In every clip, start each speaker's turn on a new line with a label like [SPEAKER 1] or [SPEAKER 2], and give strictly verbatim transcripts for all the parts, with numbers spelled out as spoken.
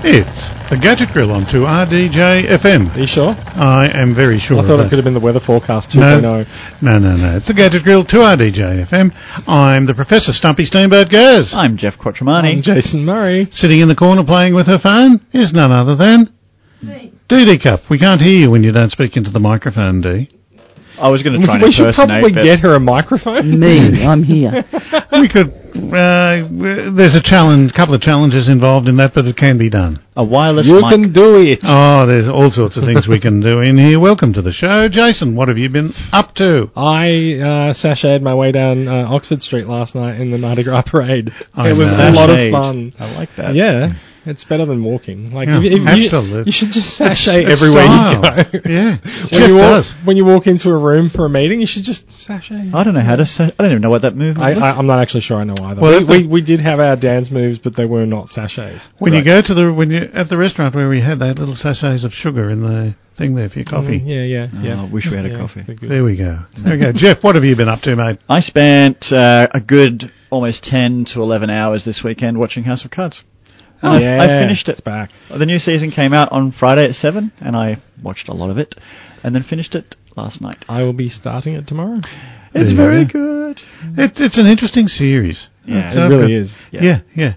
[SPEAKER 1] It's the Gadget Grill on two R D J F M.
[SPEAKER 2] Are you sure?
[SPEAKER 1] I am very sure.
[SPEAKER 2] I thought
[SPEAKER 1] of
[SPEAKER 2] it could have been the weather forecast two
[SPEAKER 1] no,
[SPEAKER 2] point oh.
[SPEAKER 1] No, no, no. It's the Gadget Grill two R D J F M. I'm the Professor Stumpy Steamboat Gaz.
[SPEAKER 3] I'm Jeff Quattromani.
[SPEAKER 2] I'm Jason Murray.
[SPEAKER 1] Sitting in the corner playing with her phone is none other than
[SPEAKER 4] Me.
[SPEAKER 1] Dee Dee Cup. We can't hear you when you don't speak into the microphone, Dee.
[SPEAKER 3] I was going to try and
[SPEAKER 2] We should
[SPEAKER 3] impersonate,
[SPEAKER 2] probably
[SPEAKER 3] but
[SPEAKER 2] get her a microphone.
[SPEAKER 4] Me, I'm here.
[SPEAKER 1] We could. Uh, there's a challenge, couple of challenges involved in that, but it can be done.
[SPEAKER 3] a wireless
[SPEAKER 2] You
[SPEAKER 3] mic.
[SPEAKER 2] can do it.
[SPEAKER 1] Oh, there's all sorts of things we can do in here. Welcome to the show, Jason. What have you been up to?
[SPEAKER 2] I uh, sashayed my way down uh, Oxford Street last night in the Mardi Gras parade.
[SPEAKER 1] I
[SPEAKER 2] it was
[SPEAKER 1] know.
[SPEAKER 2] a lot of
[SPEAKER 3] Sashayed.
[SPEAKER 2] fun.
[SPEAKER 3] I like that.
[SPEAKER 2] Yeah, it's better than walking. Like
[SPEAKER 1] Yeah,
[SPEAKER 2] if, if
[SPEAKER 1] absolutely.
[SPEAKER 2] You, you should just sashay
[SPEAKER 1] It's
[SPEAKER 2] everywhere
[SPEAKER 1] style.
[SPEAKER 2] you go.
[SPEAKER 1] Yeah,
[SPEAKER 2] When
[SPEAKER 1] Jeff
[SPEAKER 2] you, walk,
[SPEAKER 1] does.
[SPEAKER 2] when you walk into a room for a meeting, you should just sashay.
[SPEAKER 3] I don't know how to say. I don't even know what that movement
[SPEAKER 2] I,
[SPEAKER 3] was.
[SPEAKER 2] I, I'm not actually sure I know either.
[SPEAKER 1] Well,
[SPEAKER 2] we,
[SPEAKER 1] that's
[SPEAKER 2] we, we did have our dance moves, but they were not sachets.
[SPEAKER 1] When
[SPEAKER 3] Right.
[SPEAKER 1] you go to the when you at the restaurant where we had that little sachets of sugar in the thing there for your coffee.
[SPEAKER 2] Mm, yeah, yeah,
[SPEAKER 3] Oh,
[SPEAKER 2] yeah.
[SPEAKER 3] I wish we had a
[SPEAKER 2] Yeah,
[SPEAKER 3] coffee.
[SPEAKER 2] they're good.
[SPEAKER 1] There we go. There we go. Jeff, what have you been up to, mate?
[SPEAKER 3] I spent uh, a good almost ten to eleven hours this weekend watching House of Cards.
[SPEAKER 2] Oh,
[SPEAKER 3] I-
[SPEAKER 2] yeah,
[SPEAKER 3] I finished it.
[SPEAKER 2] It's back.
[SPEAKER 3] The new season came out on Friday at seven, and I watched a lot of it, and then finished it last night.
[SPEAKER 2] I will be starting it tomorrow.
[SPEAKER 3] It's
[SPEAKER 1] Yeah.
[SPEAKER 3] very good.
[SPEAKER 1] It, it's an interesting series.
[SPEAKER 3] Yeah,
[SPEAKER 1] It's,
[SPEAKER 2] It
[SPEAKER 1] uh,
[SPEAKER 2] really is.
[SPEAKER 1] Yeah, yeah.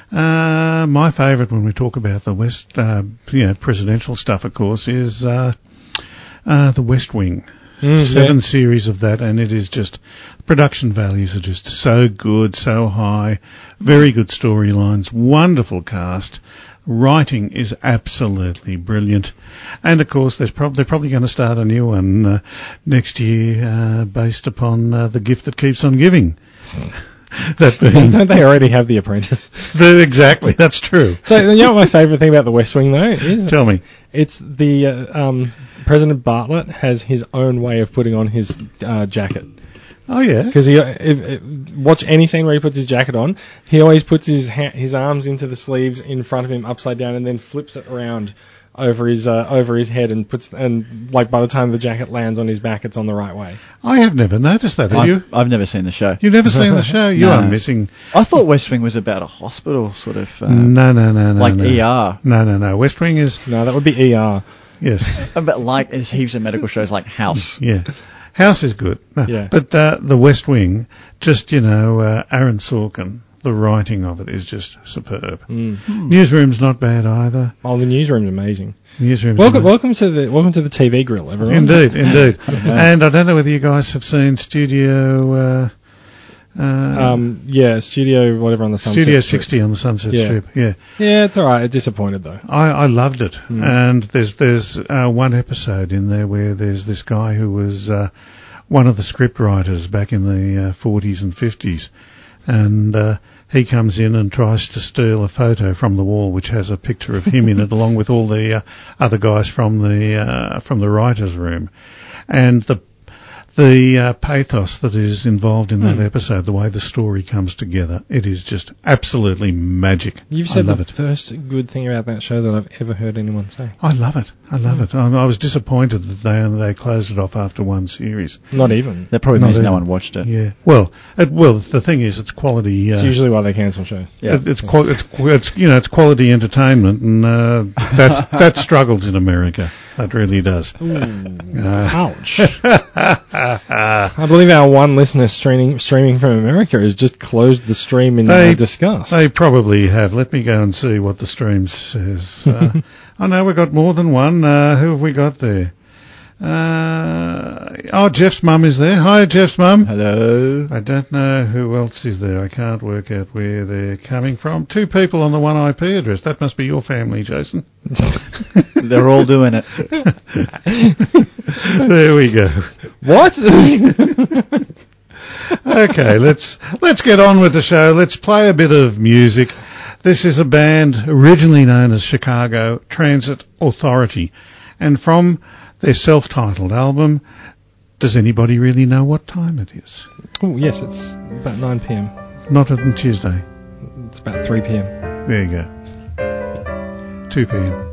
[SPEAKER 1] Uh, my favourite when we talk about the West, uh, you know, presidential stuff, of course, is uh, uh, the West Wing.
[SPEAKER 2] Mm,
[SPEAKER 1] Seven
[SPEAKER 2] yeah.
[SPEAKER 1] series of that, and it is just production values are just so good, so high, very good storylines, wonderful cast, writing is absolutely brilliant, and of course there's prob- they're probably going to start a new one uh, next year uh, based upon uh, The Gift That Keeps On Giving. That being
[SPEAKER 2] Don't they already have The Apprentice?
[SPEAKER 1] the, exactly, that's true.
[SPEAKER 2] So you know what my favourite thing about The West Wing though is?
[SPEAKER 1] Tell me.
[SPEAKER 2] It's the uh, um, President Bartlett has his own way of putting on his uh, jacket.
[SPEAKER 1] Oh yeah.
[SPEAKER 2] Because he, uh, if, if, watch any scene where he puts his jacket on, he always puts his ha- his arms into the sleeves in front of him, upside down, and then flips it around over his uh, over his head, and puts and like by the time the jacket lands on his back, it's on the right way.
[SPEAKER 1] I have never noticed that. Have
[SPEAKER 3] I've,
[SPEAKER 1] you?
[SPEAKER 3] I've never seen the show.
[SPEAKER 1] You've never seen the show? You
[SPEAKER 3] No.
[SPEAKER 1] are missing.
[SPEAKER 3] I thought West Wing was about a hospital sort of, uh,
[SPEAKER 1] No, no, no, no.
[SPEAKER 3] like
[SPEAKER 1] no.
[SPEAKER 3] E R.
[SPEAKER 1] No, no, no. West Wing is
[SPEAKER 2] No, that would be E R.
[SPEAKER 1] yes.
[SPEAKER 3] About like there's heaps of medical shows like House.
[SPEAKER 1] Yeah. House is good. No,
[SPEAKER 2] Yeah.
[SPEAKER 1] But uh, the West Wing, just, you know, uh, Aaron Sorkin, the writing of it is just superb.
[SPEAKER 2] Mm.
[SPEAKER 1] Newsroom's not bad either.
[SPEAKER 2] Oh, the newsroom's amazing.
[SPEAKER 1] Newsroom's
[SPEAKER 2] Welcome,
[SPEAKER 1] amazing.
[SPEAKER 2] welcome to the welcome to the T V grill, everyone.
[SPEAKER 1] Indeed, indeed. And I don't know whether you guys have seen Studio uh, uh,
[SPEAKER 2] Um, yeah, Studio whatever on the Sunset
[SPEAKER 1] Studio
[SPEAKER 2] Strip.
[SPEAKER 1] sixty on the Sunset
[SPEAKER 2] Yeah.
[SPEAKER 1] Strip. Yeah.
[SPEAKER 2] Yeah, it's all right. It's disappointed though.
[SPEAKER 1] I, I loved it,
[SPEAKER 2] Mm.
[SPEAKER 1] and there's there's uh, one episode in there where there's this guy who was uh, one of the script writers back in the uh, forties and fifties, and uh, he comes in and tries to steal a photo from the wall which has a picture of him in it, along with all the uh, other guys from the uh, from the writers' room, and the the uh, pathos that is involved in that
[SPEAKER 2] Mm.
[SPEAKER 1] episode, the way the story comes together, it is just absolutely magic.
[SPEAKER 2] You've
[SPEAKER 1] I
[SPEAKER 2] said
[SPEAKER 1] love
[SPEAKER 2] the
[SPEAKER 1] it.
[SPEAKER 2] first good thing about that show that I've ever heard anyone say.
[SPEAKER 1] I love it. I love it. I, I was disappointed that they they closed it off after one series.
[SPEAKER 2] Not even.
[SPEAKER 3] That probably
[SPEAKER 1] Not
[SPEAKER 3] means
[SPEAKER 1] even.
[SPEAKER 3] no one watched it.
[SPEAKER 1] Yeah. Well, it, well, the thing is, it's quality. Uh,
[SPEAKER 2] It's usually why they cancel shows.
[SPEAKER 3] Yeah.
[SPEAKER 1] it, it's, qual- it's it's you know it's quality entertainment, and uh, that that struggles in America. That really does. Uh,
[SPEAKER 2] Ouch. I believe our one listener streaming streaming from America has just closed the stream in
[SPEAKER 1] They-
[SPEAKER 2] uh, disgust.
[SPEAKER 1] They probably have. Let me go and see what the stream says. Uh, I know we've got more than one. Uh, who have we got there? Uh, oh, Jeff's mum is there. Hi, Jeff's mum.
[SPEAKER 3] Hello.
[SPEAKER 1] I don't know who else is there. I can't work out where they're coming from. Two people on the one I P address. That must be your family, Jason.
[SPEAKER 3] They're all doing it.
[SPEAKER 1] There we go.
[SPEAKER 2] What?
[SPEAKER 1] Okay, let's let's get on with the show. Let's play a bit of music. This is a band originally known as Chicago Transit Authority, and from their self-titled album, does anybody really know what time it is?
[SPEAKER 2] Oh, yes, it's about nine p.m.
[SPEAKER 1] Not on Tuesday.
[SPEAKER 2] It's about three p.m.
[SPEAKER 1] There you go. two p.m.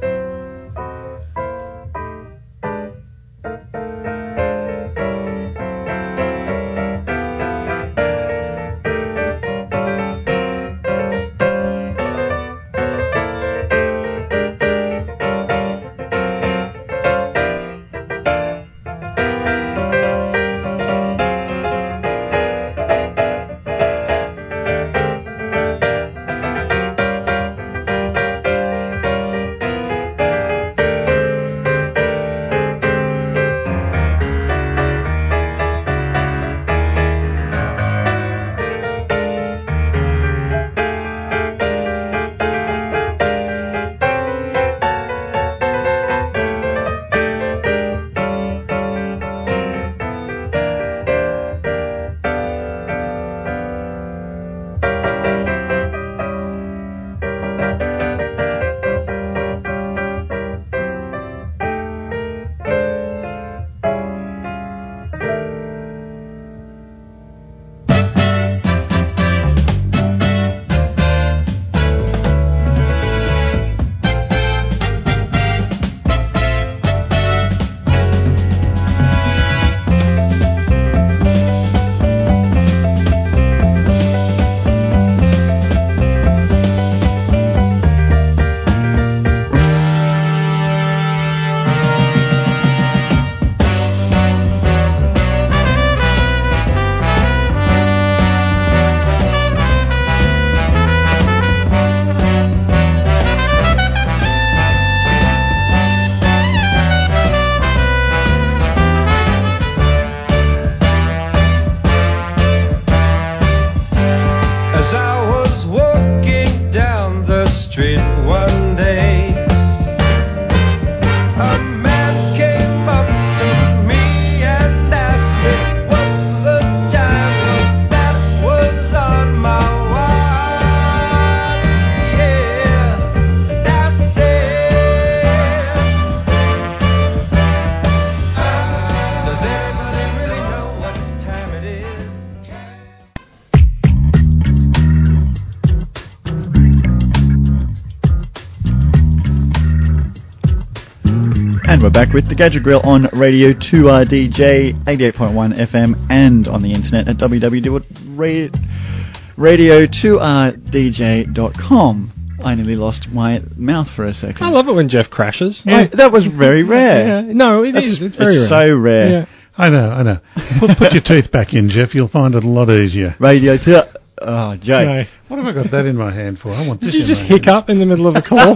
[SPEAKER 3] And we're back with the Gadget Grill on Radio two R D J, eighty-eight point one F M, and on the internet at w w w dot radio two r d j dot com. I nearly lost my mouth for a second.
[SPEAKER 2] I love it when Jeff crashes.
[SPEAKER 3] Yeah, that was very rare.
[SPEAKER 2] Yeah, no, it
[SPEAKER 3] That's,
[SPEAKER 2] is. It's very
[SPEAKER 3] it's
[SPEAKER 2] rare.
[SPEAKER 3] so rare.
[SPEAKER 2] Yeah.
[SPEAKER 1] I know, I know. Put, put your teeth back in, Jeff. You'll find it a lot easier.
[SPEAKER 3] Radio two. Oh, Jake.
[SPEAKER 2] No.
[SPEAKER 1] What have I got that in my hand for? I want this
[SPEAKER 2] Did you
[SPEAKER 1] in
[SPEAKER 2] just
[SPEAKER 1] my hand.
[SPEAKER 2] hiccup in the middle of a call?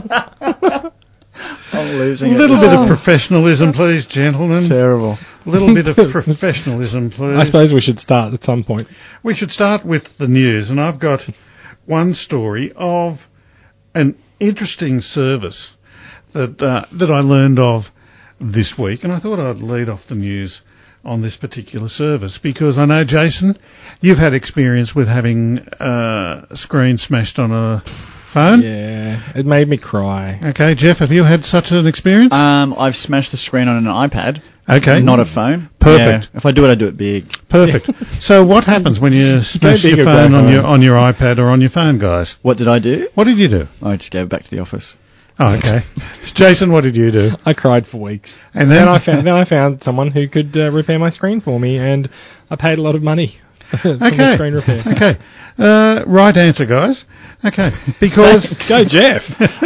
[SPEAKER 3] I'm losing
[SPEAKER 1] A
[SPEAKER 3] it.
[SPEAKER 1] little bit
[SPEAKER 2] Oh.
[SPEAKER 1] of professionalism, please, gentlemen.
[SPEAKER 3] Terrible.
[SPEAKER 1] A little bit of professionalism, please.
[SPEAKER 2] I suppose we should start at some point.
[SPEAKER 1] We should start with the news, and I've got one story of an interesting service that uh, that I learned of this week, and I thought I'd lead off the news on this particular service because I know, Jason, you've had experience with having uh, a screen smashed on a phone.
[SPEAKER 2] Yeah, it made me cry.
[SPEAKER 1] Okay, Jeff, have you had such an experience?
[SPEAKER 3] Um, I've smashed the screen on an iPad.
[SPEAKER 1] Okay.
[SPEAKER 3] Not a phone.
[SPEAKER 1] Perfect.
[SPEAKER 3] Yeah, if I do it, I do it big.
[SPEAKER 1] Perfect. So what happens when you smash
[SPEAKER 2] big
[SPEAKER 1] your
[SPEAKER 2] or
[SPEAKER 1] phone
[SPEAKER 2] go
[SPEAKER 1] on
[SPEAKER 2] home.
[SPEAKER 1] your on your iPad or on your phone, guys?
[SPEAKER 3] What did I do?
[SPEAKER 1] What did you do?
[SPEAKER 3] I just gave it back to the office.
[SPEAKER 1] Oh, okay. Jason, what did you do?
[SPEAKER 2] I cried for weeks.
[SPEAKER 1] And then
[SPEAKER 2] Then I found then I found someone who could uh, repair my screen for me, and I paid a lot of money for the
[SPEAKER 1] Okay.
[SPEAKER 2] screen repair.
[SPEAKER 1] Okay. Uh, right answer, guys. Okay. Because
[SPEAKER 2] Go, Jeff!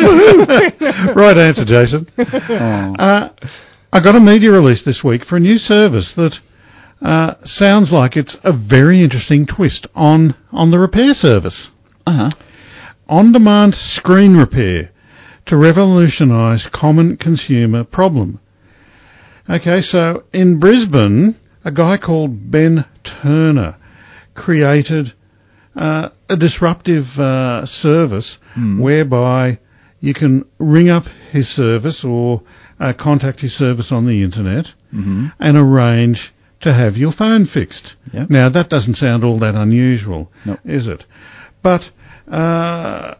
[SPEAKER 1] right answer, Jason.
[SPEAKER 3] Oh.
[SPEAKER 1] Uh, I got a media release this week for a new service that uh, sounds like it's a very interesting twist on on the repair service.
[SPEAKER 3] Uh-huh.
[SPEAKER 1] On-demand screen repair to revolutionise common consumer problem. Okay, so in Brisbane, a guy called Ben Turner created uh, a disruptive uh, service
[SPEAKER 3] Mm.
[SPEAKER 1] whereby you can ring up his service or uh, contact his service on the internet
[SPEAKER 3] Mm-hmm.
[SPEAKER 1] and arrange to have your phone fixed.
[SPEAKER 3] Yep.
[SPEAKER 1] Now, that doesn't sound all that unusual,
[SPEAKER 3] Nope.
[SPEAKER 1] is it? But, uh,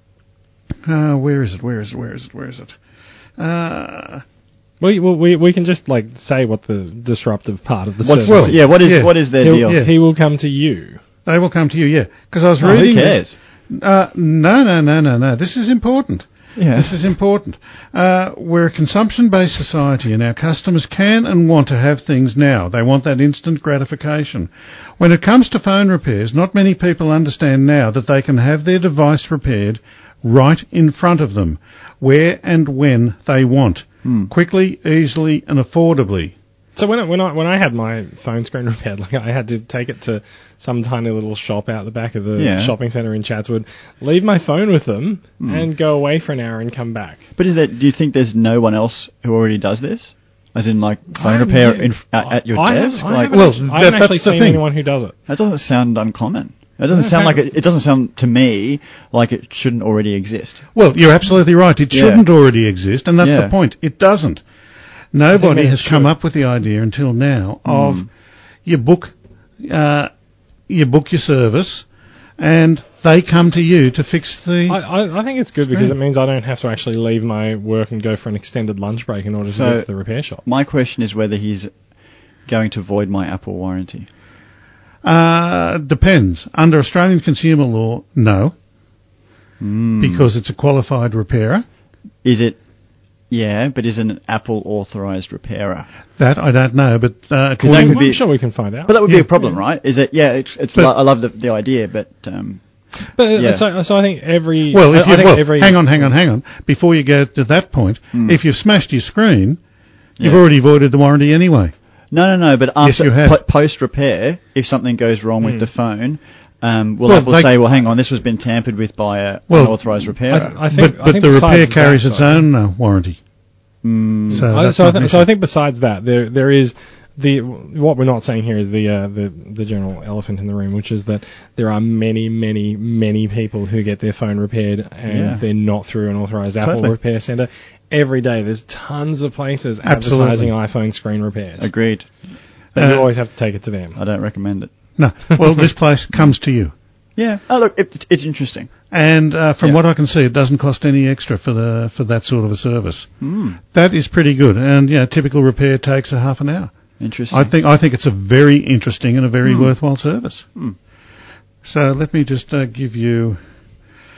[SPEAKER 1] uh, where is it, where is it, where is it, where is it? Uh,
[SPEAKER 2] we, well, we we can just like say what the disruptive part of the
[SPEAKER 3] What's,
[SPEAKER 2] service
[SPEAKER 1] well,
[SPEAKER 2] is.
[SPEAKER 3] yeah, what is
[SPEAKER 1] yeah.
[SPEAKER 3] what is their
[SPEAKER 2] He'll-
[SPEAKER 3] deal?
[SPEAKER 1] yeah.
[SPEAKER 2] He will come to you.
[SPEAKER 1] they will come to you, yeah. Because I was
[SPEAKER 3] Oh,
[SPEAKER 1] reading...
[SPEAKER 3] who cares?
[SPEAKER 1] Uh, no, no, no, no, no. This is important.
[SPEAKER 3] Yeah.
[SPEAKER 1] This is important. Uh, we're a consumption-based society, and our customers can and want to have things now. They want that instant gratification. When it comes to phone repairs, not many people understand now that they can have their device repaired right in front of them, where and when they want,
[SPEAKER 3] Hmm.
[SPEAKER 1] quickly, easily, and affordably.
[SPEAKER 2] So when I, when I when I had my phone screen repaired, like I had to take it to some tiny little shop out the back of the
[SPEAKER 3] Yeah.
[SPEAKER 2] shopping centre in Chatswood, leave my phone with them,
[SPEAKER 3] Hmm.
[SPEAKER 2] and go away for an hour and come back.
[SPEAKER 3] But is that? Do you think there's no one else who already does this? As in, like phone
[SPEAKER 2] I-
[SPEAKER 3] repair
[SPEAKER 2] yeah.
[SPEAKER 3] in, at, at your
[SPEAKER 2] I haven't-
[SPEAKER 3] desk?
[SPEAKER 2] I
[SPEAKER 3] like
[SPEAKER 2] haven't
[SPEAKER 1] well,
[SPEAKER 2] actually, I
[SPEAKER 1] that-
[SPEAKER 2] haven't actually
[SPEAKER 1] that's the
[SPEAKER 2] seen
[SPEAKER 1] thing.
[SPEAKER 2] anyone who does it.
[SPEAKER 3] that doesn't sound uncommon. It doesn't sound like it. It doesn't sound to me like it shouldn't already exist.
[SPEAKER 1] Well, you're absolutely right. It
[SPEAKER 3] Yeah.
[SPEAKER 1] shouldn't already exist, and that's
[SPEAKER 3] Yeah.
[SPEAKER 1] the point. It doesn't. Nobody
[SPEAKER 2] that it
[SPEAKER 1] has come
[SPEAKER 2] should.
[SPEAKER 1] up with the idea until now of
[SPEAKER 3] Mm.
[SPEAKER 1] you book, uh, you book your service, and they come to you to fix the.
[SPEAKER 2] I, I, I think it's good because it means I don't have to actually leave my work and go for an extended lunch break in order to
[SPEAKER 3] So-
[SPEAKER 2] get to the repair shop.
[SPEAKER 3] My question is whether he's going to void my Apple warranty.
[SPEAKER 1] uh, depends. Under Australian consumer law, no,
[SPEAKER 3] Mm.
[SPEAKER 1] because it's a qualified repairer.
[SPEAKER 3] Is it? Yeah, but is an Apple authorized repairer?
[SPEAKER 1] That I don't know, but uh,
[SPEAKER 3] that
[SPEAKER 1] according
[SPEAKER 3] could
[SPEAKER 2] I'm
[SPEAKER 3] be-
[SPEAKER 2] sure we can find out.
[SPEAKER 3] But that would
[SPEAKER 1] Yeah.
[SPEAKER 3] be a problem, right? Is it? Yeah, it's. it's
[SPEAKER 1] But-
[SPEAKER 3] lo- I love the the idea, but um,
[SPEAKER 2] But uh,
[SPEAKER 3] Yeah.
[SPEAKER 2] so, so I think every
[SPEAKER 1] well,
[SPEAKER 2] I,
[SPEAKER 1] if
[SPEAKER 2] I
[SPEAKER 1] you,
[SPEAKER 2] think
[SPEAKER 1] well,
[SPEAKER 2] every
[SPEAKER 1] hang on, hang on, hang on. Before you go to that point,
[SPEAKER 3] Mm.
[SPEAKER 1] if you've smashed your screen, you've
[SPEAKER 3] Yeah.
[SPEAKER 1] already voided the warranty anyway.
[SPEAKER 3] no, no, no. But
[SPEAKER 1] Yes,
[SPEAKER 3] after
[SPEAKER 1] you have.
[SPEAKER 3] po- post repair, if something goes wrong with
[SPEAKER 2] Mm.
[SPEAKER 3] the phone, um, will
[SPEAKER 1] Well,
[SPEAKER 3] Apple
[SPEAKER 1] they-
[SPEAKER 3] say, "Well, hang on, this has been tampered with by a
[SPEAKER 1] Well,
[SPEAKER 3] unauthorized repairer"?
[SPEAKER 2] I, I think,
[SPEAKER 1] but
[SPEAKER 2] I
[SPEAKER 1] but
[SPEAKER 2] think
[SPEAKER 1] the repair
[SPEAKER 2] besides
[SPEAKER 1] carries
[SPEAKER 2] that,
[SPEAKER 1] its
[SPEAKER 2] though-
[SPEAKER 1] own uh, warranty.
[SPEAKER 3] Mm.
[SPEAKER 1] So
[SPEAKER 2] I,
[SPEAKER 1] that's
[SPEAKER 2] so, I
[SPEAKER 1] not an
[SPEAKER 2] th- so I
[SPEAKER 1] issue.
[SPEAKER 2] think besides that, there there is the what we're not saying here is the uh, the the general elephant in the room, which is that there are many, many, many people who get their phone repaired and
[SPEAKER 3] Yeah.
[SPEAKER 2] they're not through an authorized Apple
[SPEAKER 1] Totally.
[SPEAKER 2] repair center. Every day, there's tons of places
[SPEAKER 1] Absolutely.
[SPEAKER 2] advertising iPhone screen repairs.
[SPEAKER 3] Agreed.
[SPEAKER 2] But
[SPEAKER 1] Uh,
[SPEAKER 2] you always have to take it to them.
[SPEAKER 3] I don't recommend it.
[SPEAKER 1] No, well, this place comes to you,
[SPEAKER 3] Yeah. Oh, look, it, it's interesting.
[SPEAKER 1] and uh, from
[SPEAKER 3] Yeah.
[SPEAKER 1] what I can see, it doesn't cost any extra for the for that sort of a service.
[SPEAKER 3] Mm.
[SPEAKER 1] That is pretty good, and you know, typical repair takes a half an hour.
[SPEAKER 3] Interesting.
[SPEAKER 1] I think I think it's a very interesting and a very
[SPEAKER 3] Hmm.
[SPEAKER 1] worthwhile service.
[SPEAKER 3] Hmm.
[SPEAKER 1] So let me just uh, give you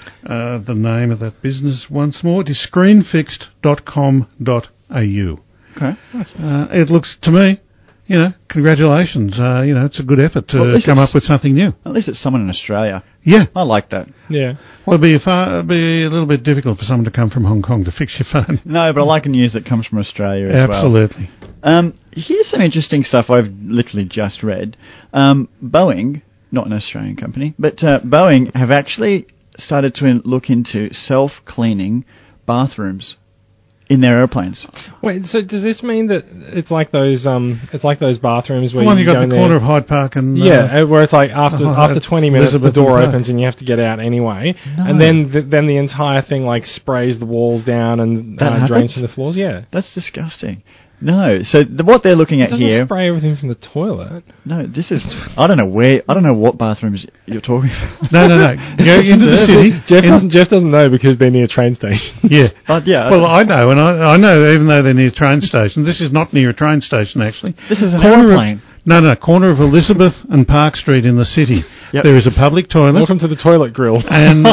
[SPEAKER 1] uh, the name of that business once more. It is screenfixed dot com dot a u.
[SPEAKER 3] Okay.
[SPEAKER 1] Uh, it looks to me, you know, congratulations. Uh, you know, it's a good effort to
[SPEAKER 3] Well, at least
[SPEAKER 1] come
[SPEAKER 3] it's-
[SPEAKER 1] up with something new.
[SPEAKER 3] At least it's someone in Australia.
[SPEAKER 1] Yeah.
[SPEAKER 3] I like that.
[SPEAKER 2] Yeah.
[SPEAKER 1] Well, it'd be, a far, it'd be a little bit difficult for someone to come from Hong Kong to fix your phone.
[SPEAKER 3] No, but I like news that comes from Australia as well.
[SPEAKER 1] Absolutely.
[SPEAKER 3] Um, here's some interesting stuff I've literally just read. Um, Boeing, not an Australian company, but uh, Boeing have actually started to in- look into self-cleaning bathrooms in their airplanes.
[SPEAKER 2] Wait, so does this mean that it's like those um, it's like those bathrooms where
[SPEAKER 1] The one you
[SPEAKER 2] go
[SPEAKER 1] got
[SPEAKER 2] in
[SPEAKER 1] in the
[SPEAKER 2] there-
[SPEAKER 1] corner of Hyde Park and... Uh,
[SPEAKER 2] Yeah, uh, where it's like after
[SPEAKER 1] uh,
[SPEAKER 2] after twenty minutes
[SPEAKER 1] Elizabeth
[SPEAKER 2] the door
[SPEAKER 1] and Park.
[SPEAKER 2] opens and you have to get out anyway,
[SPEAKER 3] No.
[SPEAKER 2] and then th- then the entire thing like sprays the walls down and
[SPEAKER 3] That
[SPEAKER 2] uh,
[SPEAKER 3] happens?
[SPEAKER 2] drains from the floors. Yeah,
[SPEAKER 3] That's disgusting. No, so the, what they're looking
[SPEAKER 2] it
[SPEAKER 3] at
[SPEAKER 2] doesn't
[SPEAKER 3] here...
[SPEAKER 2] spray everything from the toilet.
[SPEAKER 3] No, this is... I don't know where... I don't know what bathrooms you're talking about.
[SPEAKER 1] No, no, no. Go into the city.
[SPEAKER 2] Jeff
[SPEAKER 1] in-
[SPEAKER 2] doesn't Jeff doesn't know because they're near train stations.
[SPEAKER 1] Yeah.
[SPEAKER 3] But yeah,
[SPEAKER 1] Well, I know, and I, I know even though they're near train stations, this is not near a train station, actually.
[SPEAKER 3] this is an
[SPEAKER 1] Corner
[SPEAKER 3] airplane.
[SPEAKER 1] Of, no, no, corner of Elizabeth and Park Street in the city.
[SPEAKER 3] Yep.
[SPEAKER 1] There is a public toilet,
[SPEAKER 2] Welcome to the toilet grill.
[SPEAKER 1] and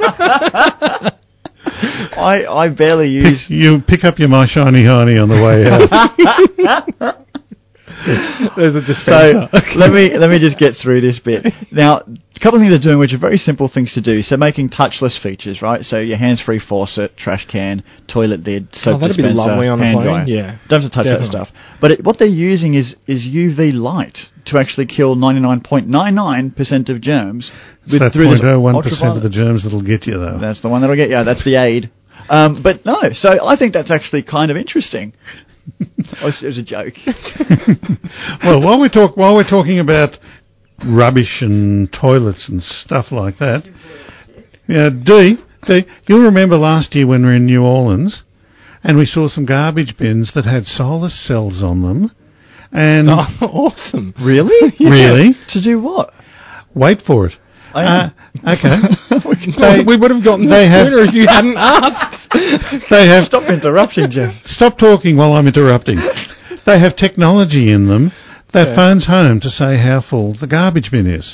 [SPEAKER 1] uh,
[SPEAKER 3] I, I barely use...
[SPEAKER 1] you pick up your My Shiny Hiney on the way out.
[SPEAKER 2] There's a
[SPEAKER 3] So
[SPEAKER 2] dispenser.
[SPEAKER 3] let me let me just get through this bit. Now, a couple of things they're doing, which are very simple things to do. So making touchless features, right? So your hands-free faucet, trash can, toilet lid, soap
[SPEAKER 2] Oh, that'd be
[SPEAKER 3] dispenser,
[SPEAKER 2] lovely on a
[SPEAKER 3] hand
[SPEAKER 2] plane,
[SPEAKER 3] dryer.
[SPEAKER 2] yeah.
[SPEAKER 3] Don't have to touch
[SPEAKER 2] Definitely.
[SPEAKER 3] that stuff. But it, what they're using is is U V light to actually kill ninety-nine point nine nine percent of germs.
[SPEAKER 1] It's that
[SPEAKER 3] through this
[SPEAKER 1] zero point zero one percent of
[SPEAKER 3] ultraviolet-
[SPEAKER 1] the germs that'll get you, though.
[SPEAKER 3] That's the one that'll get you. That's the aid. Um, but no, so I think that's actually kind of interesting. it, was, it was a joke.
[SPEAKER 1] Well, while we talk, while we're talking about rubbish and toilets and stuff like that, yeah, Dee, Dee, you'll remember last year when we were in New Orleans, and we saw some garbage bins that had solar cells on them, and
[SPEAKER 2] Oh, awesome.
[SPEAKER 3] Really?
[SPEAKER 1] really,
[SPEAKER 3] To do what?
[SPEAKER 1] wait for it.
[SPEAKER 3] I
[SPEAKER 1] Uh,
[SPEAKER 3] am.
[SPEAKER 1] okay, They-
[SPEAKER 2] we would have gotten
[SPEAKER 1] they
[SPEAKER 2] that
[SPEAKER 1] have-
[SPEAKER 2] sooner if you hadn't asked.
[SPEAKER 1] they have
[SPEAKER 3] Stop interrupting, Jeff.
[SPEAKER 1] stop talking while I'm interrupting. They have technology in them that
[SPEAKER 2] Yeah.
[SPEAKER 1] phones home to say how full the garbage bin is.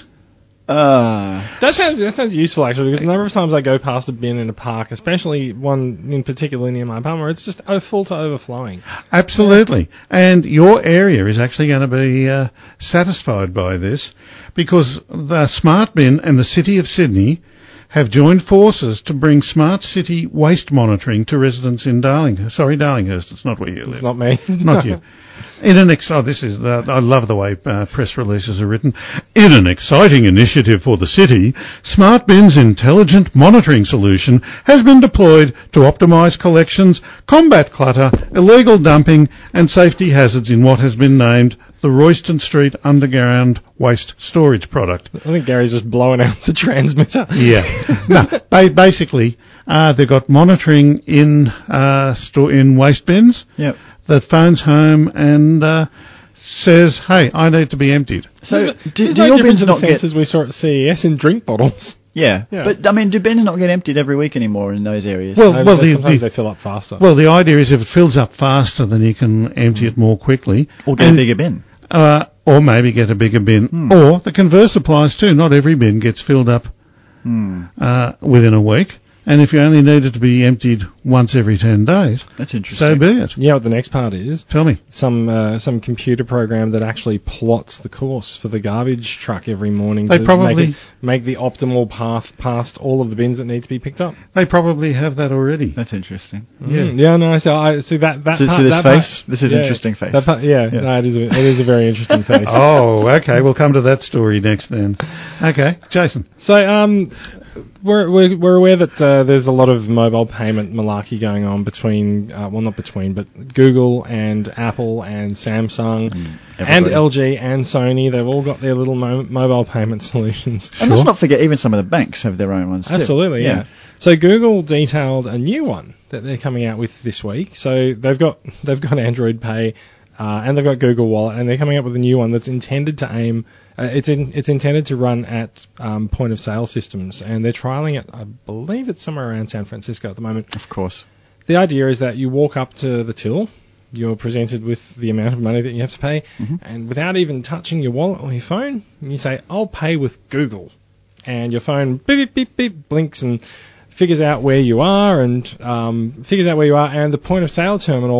[SPEAKER 3] Uh,
[SPEAKER 2] That sounds that sounds useful actually, because a number of times I go past a bin in a park, especially one in particular near my apartment, where it's just oh, full to overflowing.
[SPEAKER 1] Absolutely. And your area is actually going to be uh, satisfied by this because the Smart Bin and the City of Sydney have joined forces to bring smart city waste monitoring to residents in Darlinghurst. Sorry, Darlinghurst, it's not where you live.
[SPEAKER 2] It's not me.
[SPEAKER 1] Not you. In an ex- oh, this is the, I love the way uh, press releases are written. In an exciting initiative for the city, Smart Bin's intelligent monitoring solution has been deployed to optimise collections, combat clutter, illegal dumping, and safety hazards in what has been named the Royston Street Underground Waste Storage Product.
[SPEAKER 2] I think Gary's just blowing out the transmitter.
[SPEAKER 1] Yeah. No, ba- basically, uh, they've got monitoring in uh, store in waste bins
[SPEAKER 3] yep.
[SPEAKER 1] that phones home and uh, says, "Hey, I need to be emptied."
[SPEAKER 3] So,
[SPEAKER 2] There's
[SPEAKER 3] do, do
[SPEAKER 2] no
[SPEAKER 3] your
[SPEAKER 2] difference
[SPEAKER 3] bins
[SPEAKER 2] in the
[SPEAKER 3] not get...
[SPEAKER 2] sensors we saw at C E S in drink bottles.
[SPEAKER 3] Yeah.
[SPEAKER 2] Yeah.
[SPEAKER 3] But, I mean, do bins not get emptied every week anymore in those areas?
[SPEAKER 1] Well,
[SPEAKER 2] No,
[SPEAKER 1] well,
[SPEAKER 2] but
[SPEAKER 1] the,
[SPEAKER 2] sometimes
[SPEAKER 1] the,
[SPEAKER 2] they fill up faster.
[SPEAKER 1] well, the idea is if it fills up faster, then you can empty it more quickly,
[SPEAKER 3] or get
[SPEAKER 1] and,
[SPEAKER 3] a bigger bin?
[SPEAKER 1] uh, or maybe get a bigger bin.
[SPEAKER 3] Hmm.
[SPEAKER 1] Or the converse applies too. Not every bin gets filled up
[SPEAKER 3] Hmm.
[SPEAKER 1] uh, within a week. And if you only need it to be emptied once every ten days,
[SPEAKER 3] That's
[SPEAKER 1] so
[SPEAKER 3] interesting.
[SPEAKER 1] be it.
[SPEAKER 2] You know what the next part is?
[SPEAKER 1] Tell me.
[SPEAKER 2] Some uh, some computer program that actually plots the course for the garbage truck every morning
[SPEAKER 1] They
[SPEAKER 2] to
[SPEAKER 1] probably-
[SPEAKER 2] make, it, make the optimal path past all of the bins that need to be picked up.
[SPEAKER 1] They probably have that already.
[SPEAKER 3] That's interesting.
[SPEAKER 1] Yeah.
[SPEAKER 2] Mm, yeah, no, so I see that that
[SPEAKER 3] So- so
[SPEAKER 2] part,
[SPEAKER 3] this
[SPEAKER 2] that
[SPEAKER 3] face?
[SPEAKER 2] part-
[SPEAKER 3] This is
[SPEAKER 2] yeah,
[SPEAKER 3] interesting face.
[SPEAKER 2] That part, yeah,
[SPEAKER 3] Yeah.
[SPEAKER 2] no, it is a, it is a very interesting face.
[SPEAKER 1] Oh, okay. We'll come to that story next then. Okay, Jason.
[SPEAKER 2] So, um, we're, we're we're aware that uh, there's a lot of mobile payment malarkey going on between, uh, well, not between, but Google and Apple and Samsung and
[SPEAKER 3] everybody.
[SPEAKER 2] L G and Sony. They've all got their little mo- mobile payment solutions.
[SPEAKER 3] And let's not forget, even some of the banks have their own ones too.
[SPEAKER 2] Absolutely, yeah. So Google detailed a new one that they're coming out with this week. So they've got they've got Android Pay, uh, and they've got Google Wallet, and they're coming up with a new one that's intended to aim. Uh, it's in, it's intended to run at um, point of sale systems, and they're trialing it. I believe it's somewhere around San Francisco at the moment.
[SPEAKER 3] Of course.
[SPEAKER 2] The idea is that you walk up to the till, you're presented with the amount of money that you have to pay,
[SPEAKER 3] Mhm.
[SPEAKER 2] and without even touching your wallet or your phone, you say, "I'll pay with Google," and your phone beep beep beep beep blinks and figures out where you are and um, figures out where you are, and the point of sale terminal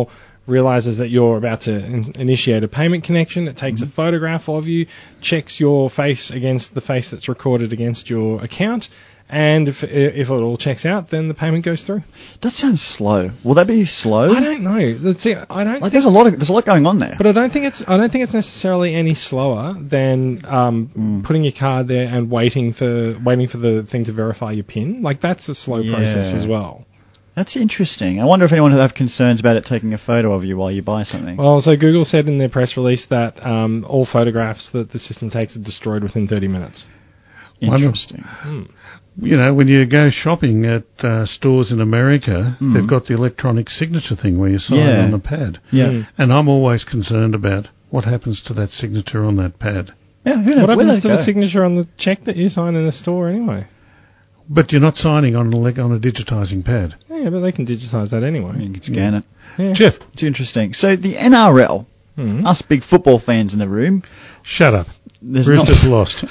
[SPEAKER 2] realizes that you're about to in- initiate a payment connection. It takes mm-hmm. a photograph of you, checks your face against the face that's recorded against your account, and if if it all checks out, then the payment goes through.
[SPEAKER 3] That sounds slow. Will that be slow?
[SPEAKER 2] I don't know. Let's see. I don't.
[SPEAKER 3] Like,
[SPEAKER 2] think,
[SPEAKER 3] there's a lot of there's a lot going on there.
[SPEAKER 2] But I don't think it's I don't think it's necessarily any slower than um,
[SPEAKER 3] mm.
[SPEAKER 2] putting your card there and waiting for waiting for the thing to verify your PIN. Like, that's a slow
[SPEAKER 3] yeah.
[SPEAKER 2] process as well.
[SPEAKER 3] That's interesting. I wonder if anyone would have concerns about it taking a photo of you while you buy something.
[SPEAKER 2] Well, so Google said in their press release that um, all photographs that the system takes are destroyed within thirty minutes.
[SPEAKER 3] Interesting.
[SPEAKER 2] Hmm.
[SPEAKER 1] You know, when you go shopping at uh, stores in America, mm. they've got the electronic signature thing where you sign
[SPEAKER 3] yeah.
[SPEAKER 1] on the pad.
[SPEAKER 3] Yeah. Mm.
[SPEAKER 1] And I'm always concerned about what happens to that signature on that pad.
[SPEAKER 3] Yeah, who
[SPEAKER 2] what happens to
[SPEAKER 3] go?
[SPEAKER 2] the signature on the check that you sign in a store anyway?
[SPEAKER 1] But you're not signing on a, on a digitising pad.
[SPEAKER 2] Yeah, but they can digitise that anyway.
[SPEAKER 3] You can scan
[SPEAKER 1] yeah.
[SPEAKER 3] it.
[SPEAKER 2] Yeah.
[SPEAKER 1] Jeff.
[SPEAKER 3] It's interesting. So the N R L,
[SPEAKER 2] mm.
[SPEAKER 3] us big football fans in the room.
[SPEAKER 1] Shut up.
[SPEAKER 3] There's
[SPEAKER 1] Roosters lost.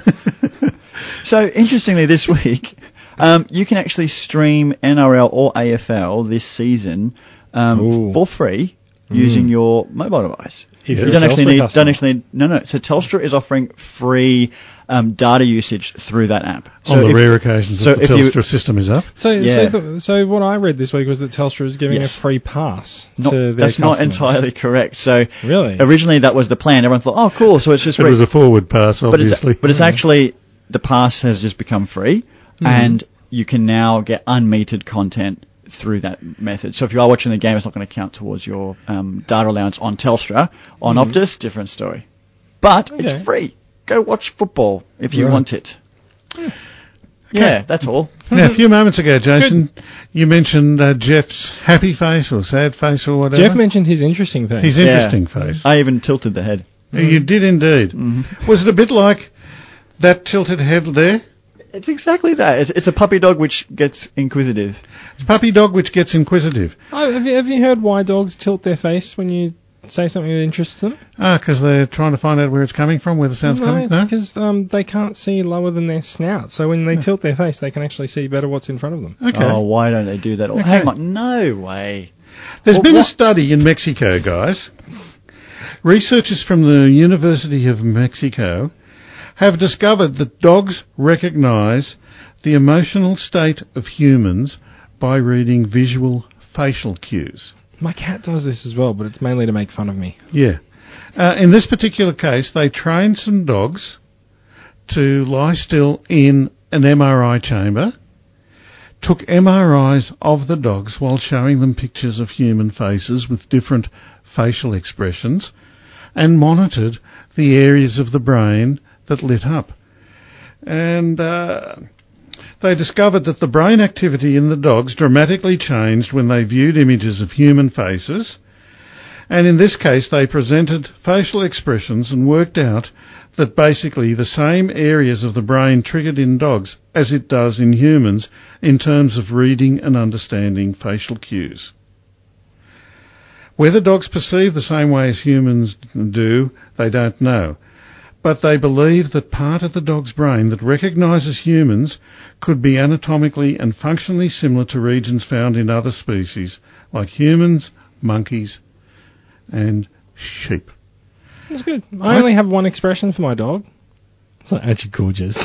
[SPEAKER 3] So, interestingly, this week, um, you can actually stream N R L or A F L this season um, for free mm. using your mobile device.
[SPEAKER 2] If
[SPEAKER 3] you don't actually, need, don't actually need... No, no. So, Telstra is offering free um, data usage through that app. So
[SPEAKER 1] On the
[SPEAKER 3] if,
[SPEAKER 1] rare occasions
[SPEAKER 3] so
[SPEAKER 1] that the Telstra you, system is up.
[SPEAKER 2] So,
[SPEAKER 3] yeah.
[SPEAKER 2] so, the, so what I read this week was that Telstra is giving
[SPEAKER 3] yes.
[SPEAKER 2] a free pass
[SPEAKER 3] not,
[SPEAKER 2] to their
[SPEAKER 3] That's
[SPEAKER 2] customers.
[SPEAKER 3] not entirely correct. So,
[SPEAKER 2] really?
[SPEAKER 3] Originally, that was the plan. Everyone thought, oh, cool, so it's just
[SPEAKER 1] It
[SPEAKER 3] free.
[SPEAKER 1] was a forward pass,
[SPEAKER 3] But
[SPEAKER 1] obviously.
[SPEAKER 3] it's, but it's actually... The pass has just become free, mm. and you can now get unmetered content through that method. So if you are watching the game, it's not going to count towards your um, data allowance on Telstra. On mm. Optus, different story. But okay. it's free. Go watch football if you right. want it. Yeah, okay. yeah that's all.
[SPEAKER 1] Now, a few moments ago, Jason, Good. you mentioned uh, Jeff's happy face or sad face or whatever.
[SPEAKER 2] Jeff mentioned his interesting face.
[SPEAKER 1] His
[SPEAKER 3] yeah.
[SPEAKER 1] interesting face.
[SPEAKER 3] I even tilted the head.
[SPEAKER 1] Mm. You did indeed.
[SPEAKER 3] Mm-hmm.
[SPEAKER 1] Was it a bit like... that tilted head there?
[SPEAKER 3] It's exactly that. It's, it's a puppy dog which gets inquisitive.
[SPEAKER 1] It's a puppy dog which gets inquisitive.
[SPEAKER 2] Oh, have you, have you heard why dogs tilt their face when you say something that interests them?
[SPEAKER 1] Ah, because they're trying to find out where it's coming from, where the sound's
[SPEAKER 2] no,
[SPEAKER 1] coming from?
[SPEAKER 2] No, because um, they can't see lower than their snout. So when they yeah. tilt their face, they can actually see better what's in front of them.
[SPEAKER 1] Okay.
[SPEAKER 3] Oh, why don't they do that? Okay. Hang on. No way.
[SPEAKER 1] There's
[SPEAKER 3] well,
[SPEAKER 1] been
[SPEAKER 3] what?
[SPEAKER 1] a study in Mexico, guys. Researchers from the University of Mexico have discovered that dogs recognise the emotional state of humans by reading visual facial cues.
[SPEAKER 2] My cat does this as well, but it's mainly to make fun of me.
[SPEAKER 1] Yeah. Uh, in this particular case, they trained some dogs to lie still in an M R I chamber, took M R Is of the dogs while showing them pictures of human faces with different facial expressions, and monitored the areas of the brain that lit up. And uh, they discovered that the brain activity in the dogs dramatically changed when they viewed images of human faces. And in this case, they presented facial expressions and worked out that basically the same areas of the brain triggered in dogs as it does in humans in terms of reading and understanding facial cues. Whether dogs perceive the same way as humans do, they don't know. But they believe that part of the dog's brain that recognises humans could be anatomically and functionally similar to regions found in other species, like humans, monkeys, and sheep.
[SPEAKER 2] That's good. I only have one expression for my dog. It's not actually gorgeous.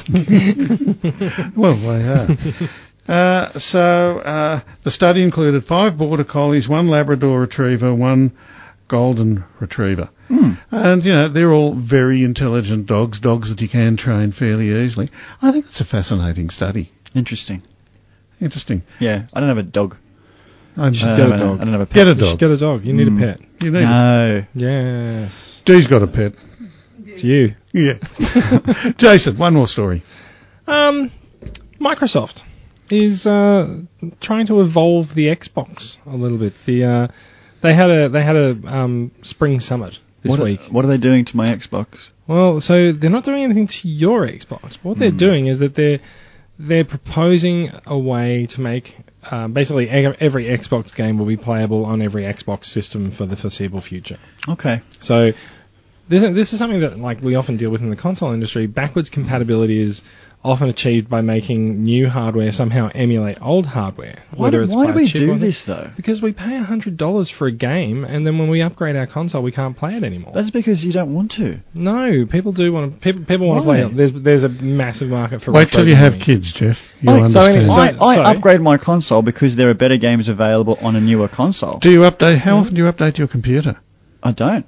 [SPEAKER 1] Well, they are. Uh, so uh, the study included five border collies, one Labrador retriever, one golden retriever.
[SPEAKER 3] Mm.
[SPEAKER 1] And, you know, they're all very intelligent dogs, dogs that you can train fairly easily. I think it's a fascinating study.
[SPEAKER 3] Interesting.
[SPEAKER 1] Interesting.
[SPEAKER 3] Yeah, I don't have a dog.
[SPEAKER 1] I
[SPEAKER 2] should get a dog.
[SPEAKER 3] I don't have a pet.
[SPEAKER 1] Get a
[SPEAKER 2] You
[SPEAKER 1] dog.
[SPEAKER 2] should get a dog. You need
[SPEAKER 3] Mm.
[SPEAKER 2] a pet.
[SPEAKER 1] You need
[SPEAKER 3] No.
[SPEAKER 1] it.
[SPEAKER 2] Yes.
[SPEAKER 1] Dee's got a pet.
[SPEAKER 2] It's you.
[SPEAKER 1] Yeah. Jason, one more story.
[SPEAKER 2] Um, Microsoft is uh, trying to evolve the Xbox a little bit. The uh, they had a they had a um, spring summit this
[SPEAKER 3] what
[SPEAKER 2] week.
[SPEAKER 3] Are, what are they doing to my Xbox?
[SPEAKER 2] Well, so they're not doing anything to your Xbox. What they're
[SPEAKER 3] Mm.
[SPEAKER 2] doing is that they're they're proposing a way to make um, basically e- every Xbox game will be playable on every Xbox system for the foreseeable future.
[SPEAKER 3] Okay.
[SPEAKER 2] So This, this is something that like we often deal with in the console industry. Backwards compatibility is often achieved by making new hardware somehow emulate old hardware.
[SPEAKER 3] Why
[SPEAKER 2] Whether
[SPEAKER 3] do,
[SPEAKER 2] it's
[SPEAKER 3] why
[SPEAKER 2] by
[SPEAKER 3] do we
[SPEAKER 2] chip
[SPEAKER 3] do
[SPEAKER 2] or
[SPEAKER 3] this, though?
[SPEAKER 2] Because we pay one hundred dollars for a game, and then when we upgrade our console, we can't play it anymore.
[SPEAKER 3] That's because you don't want to.
[SPEAKER 2] No, people do want to. People, people want to
[SPEAKER 3] Why?
[SPEAKER 2] play it. There's, there's a massive market for.
[SPEAKER 1] Wait till you have
[SPEAKER 2] retrograding.
[SPEAKER 1] kids, Jeff. You'll
[SPEAKER 3] I, so
[SPEAKER 1] understand.
[SPEAKER 3] anyway, I,
[SPEAKER 2] So-
[SPEAKER 3] I
[SPEAKER 2] sorry.
[SPEAKER 3] upgrade my console because there are better games available on a newer console.
[SPEAKER 1] do you update? How often do you update your computer?
[SPEAKER 3] I don't.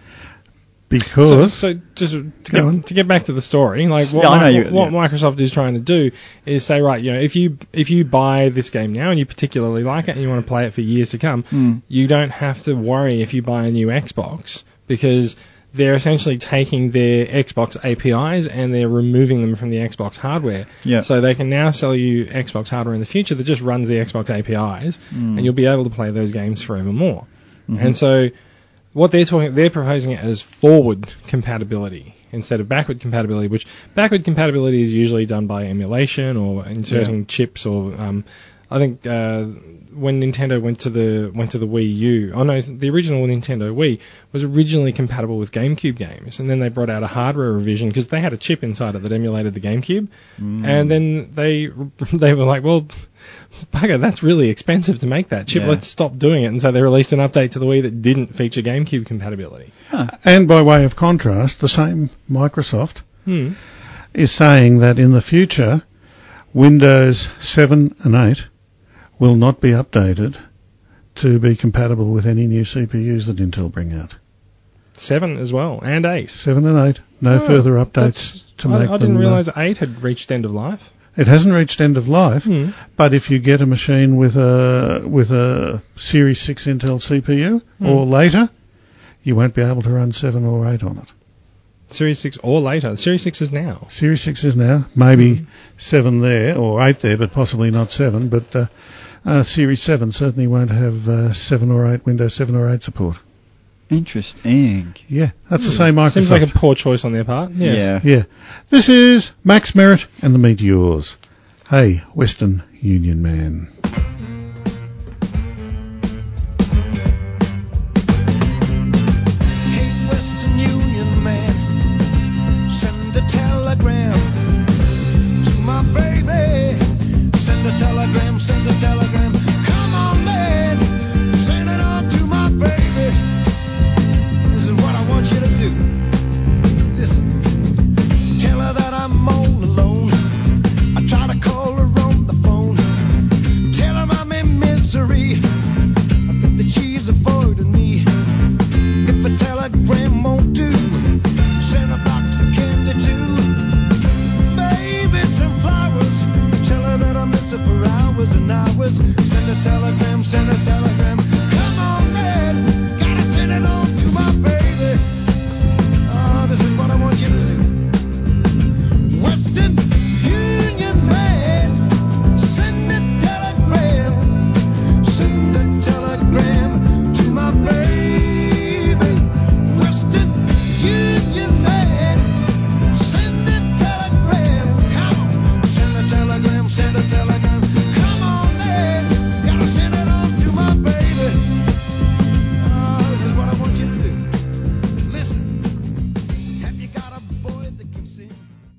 [SPEAKER 2] So,
[SPEAKER 1] Because
[SPEAKER 2] so just to
[SPEAKER 1] Go on.
[SPEAKER 2] get, to get back to the story, like what,
[SPEAKER 3] Yeah, I know
[SPEAKER 2] Mi-
[SPEAKER 3] you-
[SPEAKER 2] what
[SPEAKER 3] yeah.
[SPEAKER 2] Microsoft is trying to do is say, right, you know, if you if you buy this game now and you particularly like it and you want to play it for years to come,
[SPEAKER 3] Mm.
[SPEAKER 2] you don't have to worry if you buy a new Xbox, because they're essentially taking their Xbox A P Is and they're removing them from the Xbox hardware.
[SPEAKER 3] Yeah.
[SPEAKER 2] So they can now sell you Xbox hardware in the future that just runs the Xbox A P Is,
[SPEAKER 3] Mm.
[SPEAKER 2] and you'll be able to play those games forevermore.
[SPEAKER 3] Mhm.
[SPEAKER 2] And so what they're talking, they're proposing it as forward compatibility instead of backward compatibility, which backward compatibility is usually done by emulation or inserting
[SPEAKER 3] Yeah.
[SPEAKER 2] chips or um, I think uh, when Nintendo went to the went to the Wii U, oh no, the original Nintendo Wii was originally compatible with GameCube games, and then they brought out a hardware revision because they had a chip inside it that emulated the GameCube,
[SPEAKER 3] Mm.
[SPEAKER 2] and then they they were like, well, bugger, that's really expensive to make that chip.
[SPEAKER 3] Yeah.
[SPEAKER 2] Let's stop doing it, and so they released an update to the Wii that didn't feature GameCube compatibility.
[SPEAKER 1] and by way of contrast, the same Microsoft
[SPEAKER 2] Hmm.
[SPEAKER 1] is saying that in the future, Windows seven and eight will not be updated to be compatible with any new C P Us that Intel bring out.
[SPEAKER 2] Seven as well, and eight.
[SPEAKER 1] seven and eight, no
[SPEAKER 2] Oh,
[SPEAKER 1] further updates
[SPEAKER 2] that's-
[SPEAKER 1] to
[SPEAKER 2] I,
[SPEAKER 1] make
[SPEAKER 2] I
[SPEAKER 1] them.
[SPEAKER 2] didn't
[SPEAKER 1] uh,
[SPEAKER 2] realise eight had reached end of life.
[SPEAKER 1] It hasn't reached end of life,
[SPEAKER 2] Hmm.
[SPEAKER 1] but if you get a machine with a with a Series six Intel C P U
[SPEAKER 2] Hmm.
[SPEAKER 1] or later, you won't be able to run seven or eight on it.
[SPEAKER 2] Series six or later. Series six is now.
[SPEAKER 1] Series six is now, maybe
[SPEAKER 2] Hmm.
[SPEAKER 1] seven there, or eight there, but possibly not seven. But uh, uh, Series seven certainly won't have uh, seven or eight, Windows seven or eight support.
[SPEAKER 3] Interesting.
[SPEAKER 1] Yeah, that's the same Microsoft.
[SPEAKER 2] Seems like a poor choice on their part. Yes.
[SPEAKER 3] Yeah.
[SPEAKER 1] Yeah. This is Max Merritt and the Meteors. Hey, Western Union Man.
[SPEAKER 4] Hey, Western Union man, send a telegram to my baby. Send a telegram, send a telegram. Come on, man, send it on to my baby. This is what I want you to do. Listen, tell her that I'm all alone. I try to call her on the phone. Tell her I'm in misery. I think that she's avoiding me. If a telegram won't do, send a box of candy too. Maybe some flowers. Tell her that I miss her for hours and hours. Send a telegram, send a telegram. Come on, man, gotta send it on to my baby. Oh, this is what I want you to do. Western Union man, send a telegram. Send a telegram to my baby. Western Union man, send a telegram. Come on, send a telegram, send a telegram. Come on, man, gotta send it on to my baby. Oh, this is what I want you to do. Listen, have you got a boy that can sing?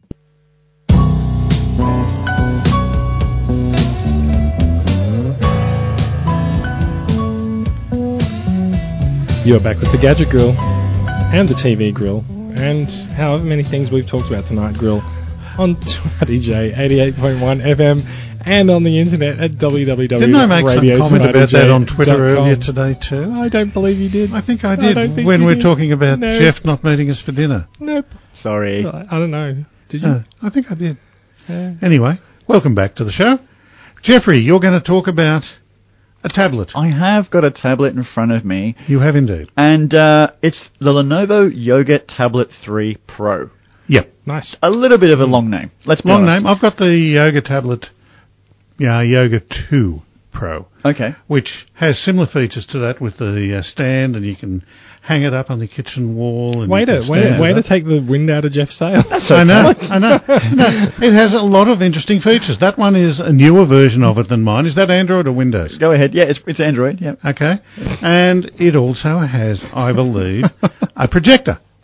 [SPEAKER 2] You're back with the Gadget Grill and the T V Grill and however many things we've talked about tonight, Grill, on D J eighty-eight point one F M and on the internet at w w w dot
[SPEAKER 1] Didn't I make some
[SPEAKER 2] radio
[SPEAKER 1] comment about that on Twitter
[SPEAKER 2] dot com.
[SPEAKER 1] earlier today too?
[SPEAKER 2] I don't believe you did.
[SPEAKER 1] I think I
[SPEAKER 2] I
[SPEAKER 1] did
[SPEAKER 2] don't think
[SPEAKER 1] when
[SPEAKER 2] you
[SPEAKER 1] we're
[SPEAKER 2] did.
[SPEAKER 1] talking about
[SPEAKER 2] No.
[SPEAKER 1] Jeff not meeting us for dinner.
[SPEAKER 2] Nope.
[SPEAKER 3] Sorry.
[SPEAKER 2] I I don't know. Did you?
[SPEAKER 1] Uh, I think I did.
[SPEAKER 2] Uh,
[SPEAKER 1] Anyway, welcome back to the show. Jeffrey, you're going to talk about a tablet.
[SPEAKER 3] I have got a tablet in front of me,
[SPEAKER 1] You have indeed.
[SPEAKER 3] and uh, it's the Lenovo Yoga Tablet three Pro.
[SPEAKER 1] Yep.
[SPEAKER 2] nice.
[SPEAKER 3] A little bit of a long name. Let's be
[SPEAKER 1] Long
[SPEAKER 3] honest.
[SPEAKER 1] name. I've got the Yoga tablet, yeah, Yoga two Pro,
[SPEAKER 3] Okay.
[SPEAKER 1] which has similar features to that with the uh, stand, and you can hang it up on the kitchen wall. And
[SPEAKER 2] Way
[SPEAKER 1] you
[SPEAKER 2] to
[SPEAKER 1] can
[SPEAKER 2] way,
[SPEAKER 1] stand
[SPEAKER 2] way
[SPEAKER 1] it
[SPEAKER 2] to
[SPEAKER 1] up.
[SPEAKER 2] take the wind out of Jeff's sail.
[SPEAKER 1] I know, I know. No, it has a lot of interesting features. That one is a newer version of it than mine. Is that Android or Windows?
[SPEAKER 3] Go ahead. Yeah, it's, it's Android. Yeah.
[SPEAKER 1] Okay. And it also has, I believe, a projector.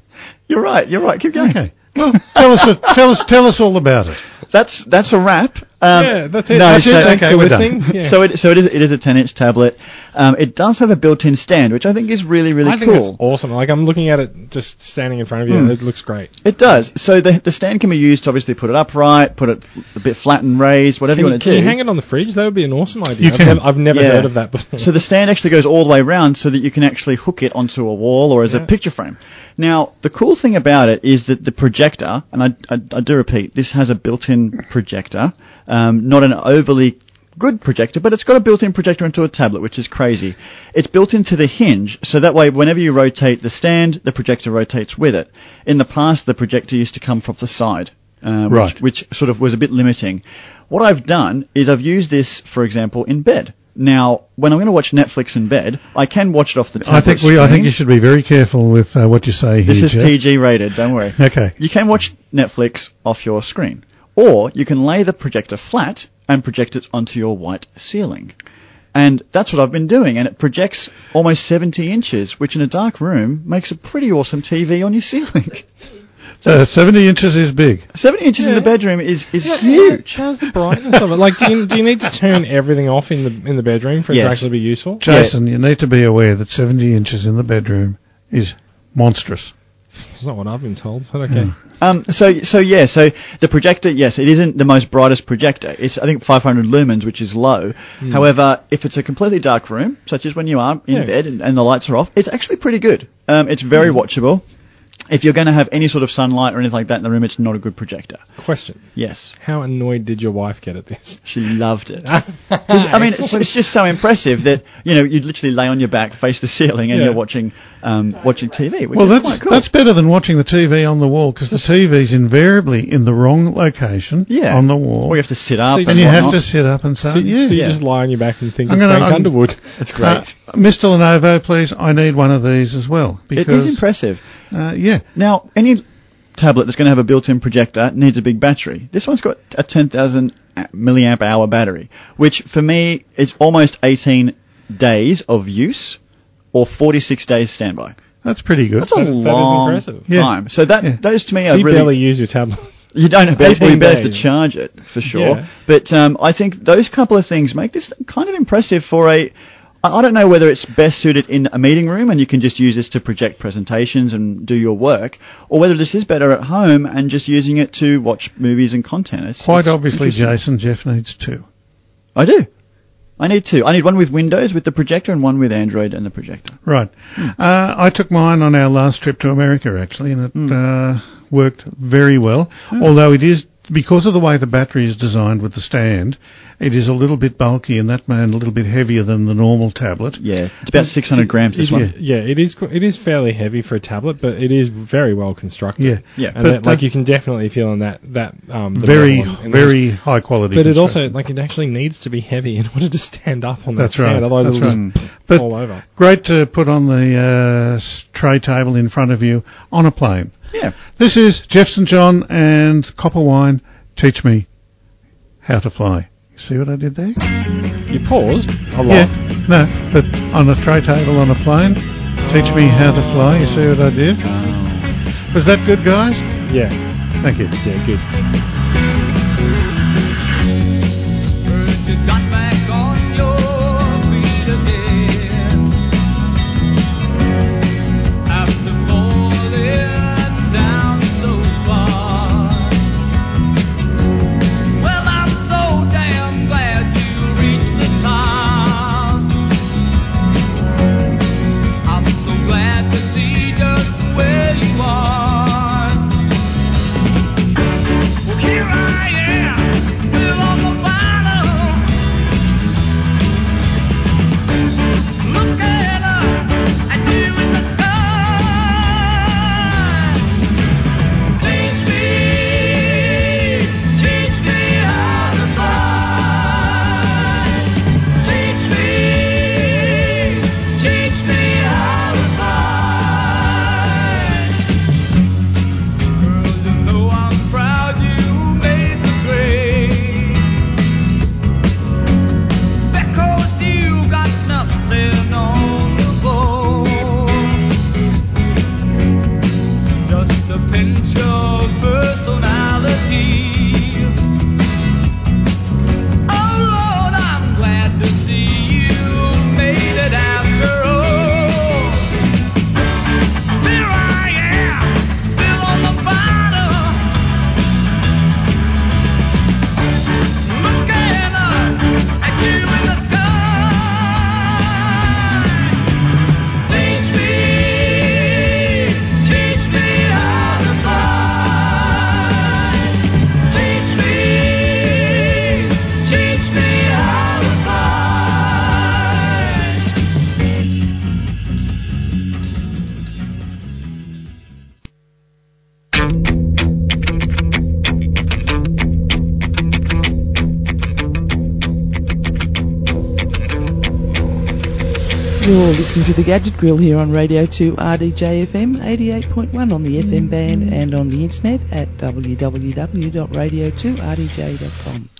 [SPEAKER 3] You're right. You're right. Keep going.
[SPEAKER 1] Okay. Well, tell us, tell us, tell us all about it.
[SPEAKER 3] That's that's a wrap. Um,
[SPEAKER 2] yeah, that's it.
[SPEAKER 3] no,
[SPEAKER 2] that's
[SPEAKER 3] so-
[SPEAKER 2] it. Thanks
[SPEAKER 1] okay,
[SPEAKER 2] for
[SPEAKER 1] we're
[SPEAKER 2] listening.
[SPEAKER 1] done.
[SPEAKER 2] Yeah.
[SPEAKER 3] So it so it is it is a ten inch tablet. Um, it does have a built-in stand, which I think is really really
[SPEAKER 2] I think
[SPEAKER 3] cool.
[SPEAKER 2] that's awesome. Like I'm looking at it just standing in front of you.
[SPEAKER 3] Mm.
[SPEAKER 2] It looks great.
[SPEAKER 3] It does. So the the stand can be used to obviously put it upright, put it a bit flat and raised, whatever
[SPEAKER 2] Can,
[SPEAKER 3] you
[SPEAKER 2] you,
[SPEAKER 3] want
[SPEAKER 2] can
[SPEAKER 3] to do.
[SPEAKER 2] you hang it on the fridge? That would be an awesome idea.
[SPEAKER 1] You
[SPEAKER 2] I've
[SPEAKER 1] can.
[SPEAKER 2] never, I've never
[SPEAKER 3] Yeah.
[SPEAKER 2] heard of that before.
[SPEAKER 3] So the stand actually goes all the way around so that you can actually hook it onto a wall or as
[SPEAKER 2] Yeah.
[SPEAKER 3] a picture frame. Now, the cool thing about it is that the projector, and I, I, I do repeat, this has a built-in projector, um, not an overly good projector, but it's got a built-in projector into a tablet, which is crazy. It's built into the hinge, so that way whenever you rotate the stand, the projector rotates with it. In the past, the projector used to come from the side, uh, which,
[SPEAKER 1] Right.
[SPEAKER 3] which sort of was a bit limiting. What I've done is I've used this, for example, in bed. Now, when I'm going to watch Netflix in bed, I can watch it off the tablet
[SPEAKER 1] I think we, I think
[SPEAKER 3] screen.
[SPEAKER 1] you should be very careful with uh, what you say here,
[SPEAKER 3] This is
[SPEAKER 1] Jeff.
[SPEAKER 3] P G rated, don't worry.
[SPEAKER 1] Okay.
[SPEAKER 3] You can watch Netflix off your screen. Or you can lay the projector flat and project it onto your white ceiling. And that's what I've been doing. And it projects almost seventy inches, which in a dark room makes a pretty awesome T V on your ceiling.
[SPEAKER 1] Uh, seventy inches is big.
[SPEAKER 3] seventy inches in
[SPEAKER 2] Yeah.
[SPEAKER 3] the bedroom is, is
[SPEAKER 2] Yeah,
[SPEAKER 3] huge.
[SPEAKER 2] How's the brightness of it? Like, do you, do you need to turn everything off in the in the bedroom for it
[SPEAKER 3] Yes.
[SPEAKER 2] to actually be useful?
[SPEAKER 1] Jason, you need to be aware that seventy inches in the bedroom is monstrous.
[SPEAKER 2] It's not what I've been told, but okay.
[SPEAKER 3] Um, so, so yeah, so the projector, yes, it isn't the most brightest projector. It's, I think, five hundred lumens, which is low. However, if it's a completely dark room, such as when you are in
[SPEAKER 2] Yeah.
[SPEAKER 3] bed and, and the lights are off, it's actually pretty good. Um, it's very watchable. If you're going to have any sort of sunlight or anything like that in the room, it's not a good projector.
[SPEAKER 2] Question:
[SPEAKER 3] Yes.
[SPEAKER 2] how annoyed did your wife get at this?
[SPEAKER 3] She loved it. I mean, it's, it's just so impressive that, you know, you'd literally lay on your back, face the ceiling, and
[SPEAKER 2] Yeah.
[SPEAKER 3] you're watching um, watching T V, which
[SPEAKER 1] Well,
[SPEAKER 3] is
[SPEAKER 1] that's
[SPEAKER 3] quite cool.
[SPEAKER 1] that's better than watching the T V on the wall because the T V's invariably in the wrong location
[SPEAKER 3] yeah.
[SPEAKER 1] on the wall,
[SPEAKER 3] Or you have to sit up
[SPEAKER 2] So
[SPEAKER 3] and,
[SPEAKER 1] and you have
[SPEAKER 3] whatnot.
[SPEAKER 1] to sit up and so,
[SPEAKER 2] So,
[SPEAKER 1] yeah.
[SPEAKER 2] so you
[SPEAKER 3] yeah.
[SPEAKER 2] just lie on your back and think
[SPEAKER 1] I'm
[SPEAKER 2] of
[SPEAKER 1] gonna-
[SPEAKER 2] Frank
[SPEAKER 1] I'm-
[SPEAKER 2] Underwood.
[SPEAKER 3] It's great.
[SPEAKER 1] Uh, Mister Lenovo, please, I need one of these as well
[SPEAKER 3] It
[SPEAKER 1] because
[SPEAKER 3] is impressive.
[SPEAKER 1] Uh, yeah,
[SPEAKER 3] Now, any tablet that's going to have a built-in projector needs a big battery. This one's got a ten thousand milliamp hour battery, which for me is almost eighteen days of use or forty-six days standby.
[SPEAKER 1] that's pretty good.
[SPEAKER 3] That's a
[SPEAKER 2] That- that is
[SPEAKER 3] long
[SPEAKER 2] impressive.
[SPEAKER 1] Yeah.
[SPEAKER 3] time. So that
[SPEAKER 1] Yeah.
[SPEAKER 3] those to me
[SPEAKER 2] So
[SPEAKER 3] are
[SPEAKER 2] you
[SPEAKER 3] really
[SPEAKER 2] barely use your tablet.
[SPEAKER 3] you don't have well, you
[SPEAKER 2] eighteen
[SPEAKER 3] barely have to
[SPEAKER 2] days.
[SPEAKER 3] charge it for sure.
[SPEAKER 2] Yeah.
[SPEAKER 3] But um, I think those couple of things make this kind of impressive for a. I I don't know whether it's best suited in a meeting room and you can just use this to project presentations and do your work, or whether this is better at home and just using it to watch movies and content. It's,
[SPEAKER 1] Quite
[SPEAKER 3] it's
[SPEAKER 1] obviously,
[SPEAKER 3] interesting.
[SPEAKER 1] Jason, Jeff needs two.
[SPEAKER 3] I do. I need two. I need one with Windows with the projector and one with Android and the projector.
[SPEAKER 1] Right. Uh, I took mine on our last trip to America, actually, and it uh, worked very well. Although it is, because of the way the battery is designed with the stand, it is a little bit bulky and that man a little bit heavier than the normal tablet.
[SPEAKER 3] Yeah, it's about six hundred grams. This
[SPEAKER 2] It-
[SPEAKER 3] one.
[SPEAKER 2] Yeah, it is. qu- It is fairly heavy for a tablet, but it is very well constructed.
[SPEAKER 1] Yeah.
[SPEAKER 3] Yeah.
[SPEAKER 2] and
[SPEAKER 1] But
[SPEAKER 2] that, like
[SPEAKER 1] that-
[SPEAKER 2] you can definitely feel in that that um the
[SPEAKER 1] Very,
[SPEAKER 2] metal and- and
[SPEAKER 1] very high quality.
[SPEAKER 2] But it also
[SPEAKER 1] construction.
[SPEAKER 2] like it actually needs to be heavy in order to stand up on that
[SPEAKER 1] That's
[SPEAKER 2] stand.
[SPEAKER 1] right.
[SPEAKER 2] Otherwise,
[SPEAKER 1] That's
[SPEAKER 2] it'll
[SPEAKER 1] right.
[SPEAKER 2] just
[SPEAKER 1] But
[SPEAKER 2] fall over.
[SPEAKER 1] great to put on the uh, s- tray table in front of you on a plane.
[SPEAKER 3] Yeah.
[SPEAKER 1] This is Jeff Saint John and Copper Wine. Teach me how to fly. You see what I did there?
[SPEAKER 2] You paused a lot.
[SPEAKER 1] Yeah. No, but on a tray table on a plane. Teach me how to fly. You see what I did? Was that good, guys?
[SPEAKER 2] Yeah,
[SPEAKER 1] Thank you.
[SPEAKER 2] yeah, good.
[SPEAKER 4] Heard you got back on your feet again after falling down so far. Well, I'm so damn glad you reached the top. I'm so glad to see just where you are. Well,
[SPEAKER 5] You're listening to the Gadget Grill here on Radio two R D J F M eighty-eight point one on the F M band and on the internet at w w w dot radio two r d j dot com.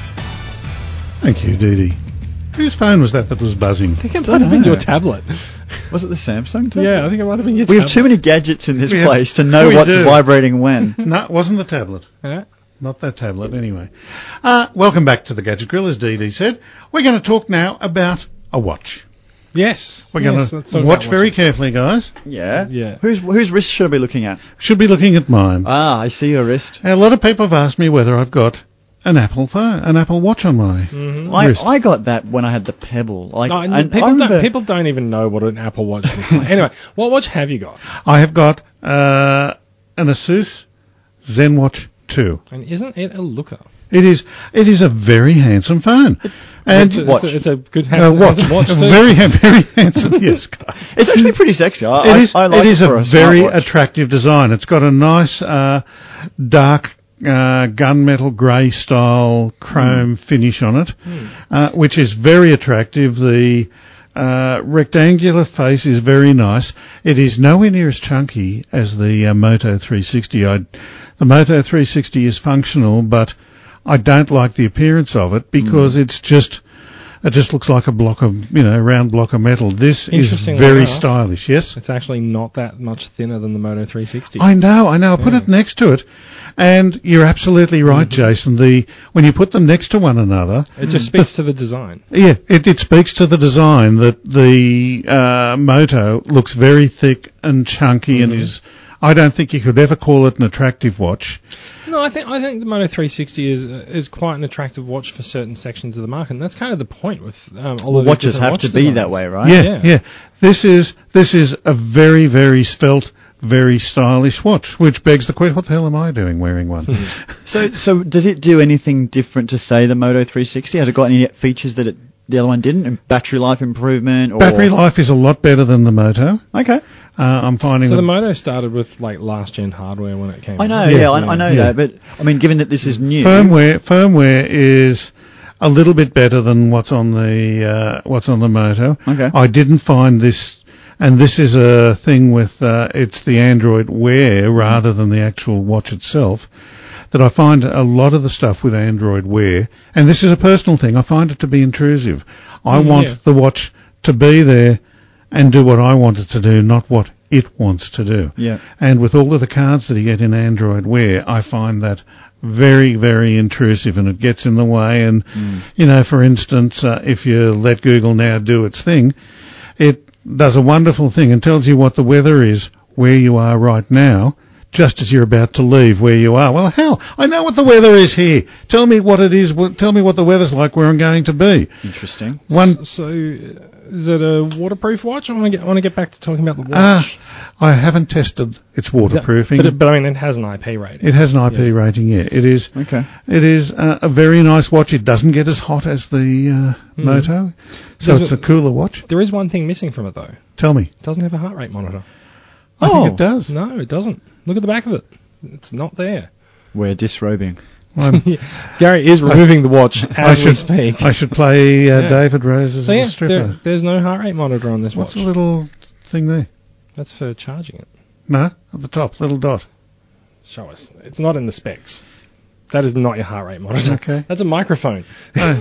[SPEAKER 1] Thank you, Dee Dee. Whose phone was that that was buzzing?
[SPEAKER 2] I think it might have been your tablet.
[SPEAKER 3] Was it the Samsung tablet?
[SPEAKER 2] Yeah, I think it might have been your
[SPEAKER 3] We
[SPEAKER 2] tablet.
[SPEAKER 3] have too many gadgets in this
[SPEAKER 1] We have-
[SPEAKER 3] place to know
[SPEAKER 1] we
[SPEAKER 3] what's
[SPEAKER 1] do.
[SPEAKER 3] vibrating when.
[SPEAKER 1] No, it wasn't the tablet.
[SPEAKER 2] Yeah.
[SPEAKER 1] Not that tablet, anyway. Uh, welcome back to the Gadget Grill, as Dee Dee said. We're going to talk now about a watch.
[SPEAKER 2] Yes.
[SPEAKER 1] We're
[SPEAKER 2] yes,
[SPEAKER 1] going
[SPEAKER 2] let's
[SPEAKER 1] to
[SPEAKER 2] talk
[SPEAKER 1] watch
[SPEAKER 2] about
[SPEAKER 1] very
[SPEAKER 2] watches.
[SPEAKER 1] carefully, guys.
[SPEAKER 3] Yeah.
[SPEAKER 2] Yeah.
[SPEAKER 3] Whose whose wrist should I be looking at?
[SPEAKER 1] Should be looking at mine.
[SPEAKER 3] Ah, I see your wrist.
[SPEAKER 1] A lot of people have asked me whether I've got an Apple phone, an Apple Watch on my
[SPEAKER 2] Mhm.
[SPEAKER 3] I,
[SPEAKER 1] wrist.
[SPEAKER 3] I got that when I had the Pebble. Like,
[SPEAKER 2] No,
[SPEAKER 3] and
[SPEAKER 2] and people,
[SPEAKER 3] I remember,
[SPEAKER 2] don't, people don't even know what an Apple Watch looks like. Anyway, what watch have you got?
[SPEAKER 1] I have got uh, an Asus ZenWatch two.
[SPEAKER 2] And isn't it a looker?
[SPEAKER 1] It is. It is a very handsome phone, and
[SPEAKER 2] it's, a,
[SPEAKER 3] watch.
[SPEAKER 2] It's, a, it's a good
[SPEAKER 1] uh,
[SPEAKER 2] handsome,
[SPEAKER 1] watch.
[SPEAKER 2] handsome watch too.
[SPEAKER 1] very, ha- very handsome. Yes, guys.
[SPEAKER 3] it's actually pretty sexy. I,
[SPEAKER 1] It is.
[SPEAKER 3] I, I like
[SPEAKER 1] it is
[SPEAKER 3] it for
[SPEAKER 1] a
[SPEAKER 3] a
[SPEAKER 1] very
[SPEAKER 3] smartwatch.
[SPEAKER 1] attractive design. It's got a nice uh, dark uh, gunmetal grey style chrome finish on it, uh, which is very attractive. The uh, rectangular face is very nice. It is nowhere near as chunky as the uh, Moto three sixty. I, the Moto three sixty is functional, but I don't like the appearance of it because it's just. It just looks like a block of, you know, round block of metal. This is
[SPEAKER 2] Interestingly
[SPEAKER 1] very
[SPEAKER 2] enough,
[SPEAKER 1] stylish, yes?
[SPEAKER 2] It's actually not that much thinner than the Moto three sixty.
[SPEAKER 1] I know, I know. I put
[SPEAKER 2] Yeah.
[SPEAKER 1] it next to it, and you're absolutely right, Jason. The when you put them next to one another,
[SPEAKER 2] It just speaks to the design.
[SPEAKER 1] yeah, it, it speaks to the design that the uh, Moto looks very thick and chunky, and is. I don't think you could ever call it an attractive watch.
[SPEAKER 2] No, I think I think the Moto three sixty is uh, is quite an attractive watch for certain sections of the market, and that's kind of the point with um, all
[SPEAKER 3] Well,
[SPEAKER 2] of these
[SPEAKER 3] watches
[SPEAKER 2] different
[SPEAKER 3] have
[SPEAKER 2] watch
[SPEAKER 3] to be
[SPEAKER 2] designs.
[SPEAKER 3] that way, right?
[SPEAKER 1] Yeah,
[SPEAKER 2] Yeah.
[SPEAKER 1] yeah. This is this is a very very svelte, very stylish watch. Which begs the question: what the hell am I doing wearing one?
[SPEAKER 3] So, so does it do anything different to say the Moto three sixty? Has it got any features that it, the other one didn't? And battery life improvement? Or
[SPEAKER 1] Battery life is a lot better than the Moto.
[SPEAKER 3] Okay.
[SPEAKER 1] Uh, I'm finding
[SPEAKER 2] So
[SPEAKER 1] that-
[SPEAKER 2] the Moto started with like last gen hardware when it came.
[SPEAKER 3] I know,
[SPEAKER 2] out.
[SPEAKER 3] yeah,
[SPEAKER 1] Yeah,
[SPEAKER 3] I,
[SPEAKER 2] yeah,
[SPEAKER 3] I know
[SPEAKER 1] yeah.
[SPEAKER 3] that, but I mean, given that this is new,
[SPEAKER 1] firmware firmware is a little bit better than what's on the uh, what's on the Moto.
[SPEAKER 3] Okay.
[SPEAKER 1] I didn't find this, and this is a thing with uh, it's the Android Wear rather than the actual watch itself. That I find a lot of the stuff with Android Wear, and this is a personal thing, I find it to be intrusive. I
[SPEAKER 2] Mm,
[SPEAKER 1] want
[SPEAKER 2] yeah.
[SPEAKER 1] the watch to be there and do what I want it to do, not what it wants to do.
[SPEAKER 3] Yeah.
[SPEAKER 1] And with all of the cards that you get in Android Wear, I find that very, very intrusive, and it gets in the way. And, you know, for instance, uh, if you let Google Now do its thing, it does a wonderful thing and tells you what the weather is where you are right now, just as you're about to leave where you are. Well, hell, I know what the weather is here. Tell me what it is. wh- Tell me what the weather's like where I'm going to be.
[SPEAKER 3] interesting.
[SPEAKER 1] One,
[SPEAKER 2] So, uh, is it a waterproof watch? I want to get I want to get back to talking about the watch.
[SPEAKER 1] ah, I haven't tested its waterproofing.
[SPEAKER 2] But, it, but I mean, it has an I P rating.
[SPEAKER 1] It has an I P rating, yeah. It is.
[SPEAKER 3] Okay.
[SPEAKER 1] It is uh, a very nice watch. It doesn't get as hot as the uh, Moto, so
[SPEAKER 2] Does
[SPEAKER 1] it's a
[SPEAKER 2] it-
[SPEAKER 1] cooler watch.
[SPEAKER 2] There is one thing missing from it though.
[SPEAKER 1] Tell me.
[SPEAKER 2] It doesn't have a heart rate monitor.
[SPEAKER 1] I
[SPEAKER 3] Oh.
[SPEAKER 1] think it does.
[SPEAKER 2] No, it doesn't. Look at the back of it. It's not there.
[SPEAKER 3] We're disrobing.
[SPEAKER 1] I'm-
[SPEAKER 2] Gary is removing the watch
[SPEAKER 1] I
[SPEAKER 2] as we
[SPEAKER 1] should
[SPEAKER 2] speak.
[SPEAKER 1] I should play uh,
[SPEAKER 2] Yeah.
[SPEAKER 1] David Rose as
[SPEAKER 2] So
[SPEAKER 1] a
[SPEAKER 2] yeah,
[SPEAKER 1] stripper.
[SPEAKER 2] there, there's no heart rate monitor on this
[SPEAKER 1] What's
[SPEAKER 2] watch.
[SPEAKER 1] the little thing there?
[SPEAKER 2] That's for charging it.
[SPEAKER 1] No, at the top, little dot.
[SPEAKER 2] Show us. It's not in the specs. That is not your heart rate monitor.
[SPEAKER 1] Okay.
[SPEAKER 2] That's a microphone.
[SPEAKER 1] No,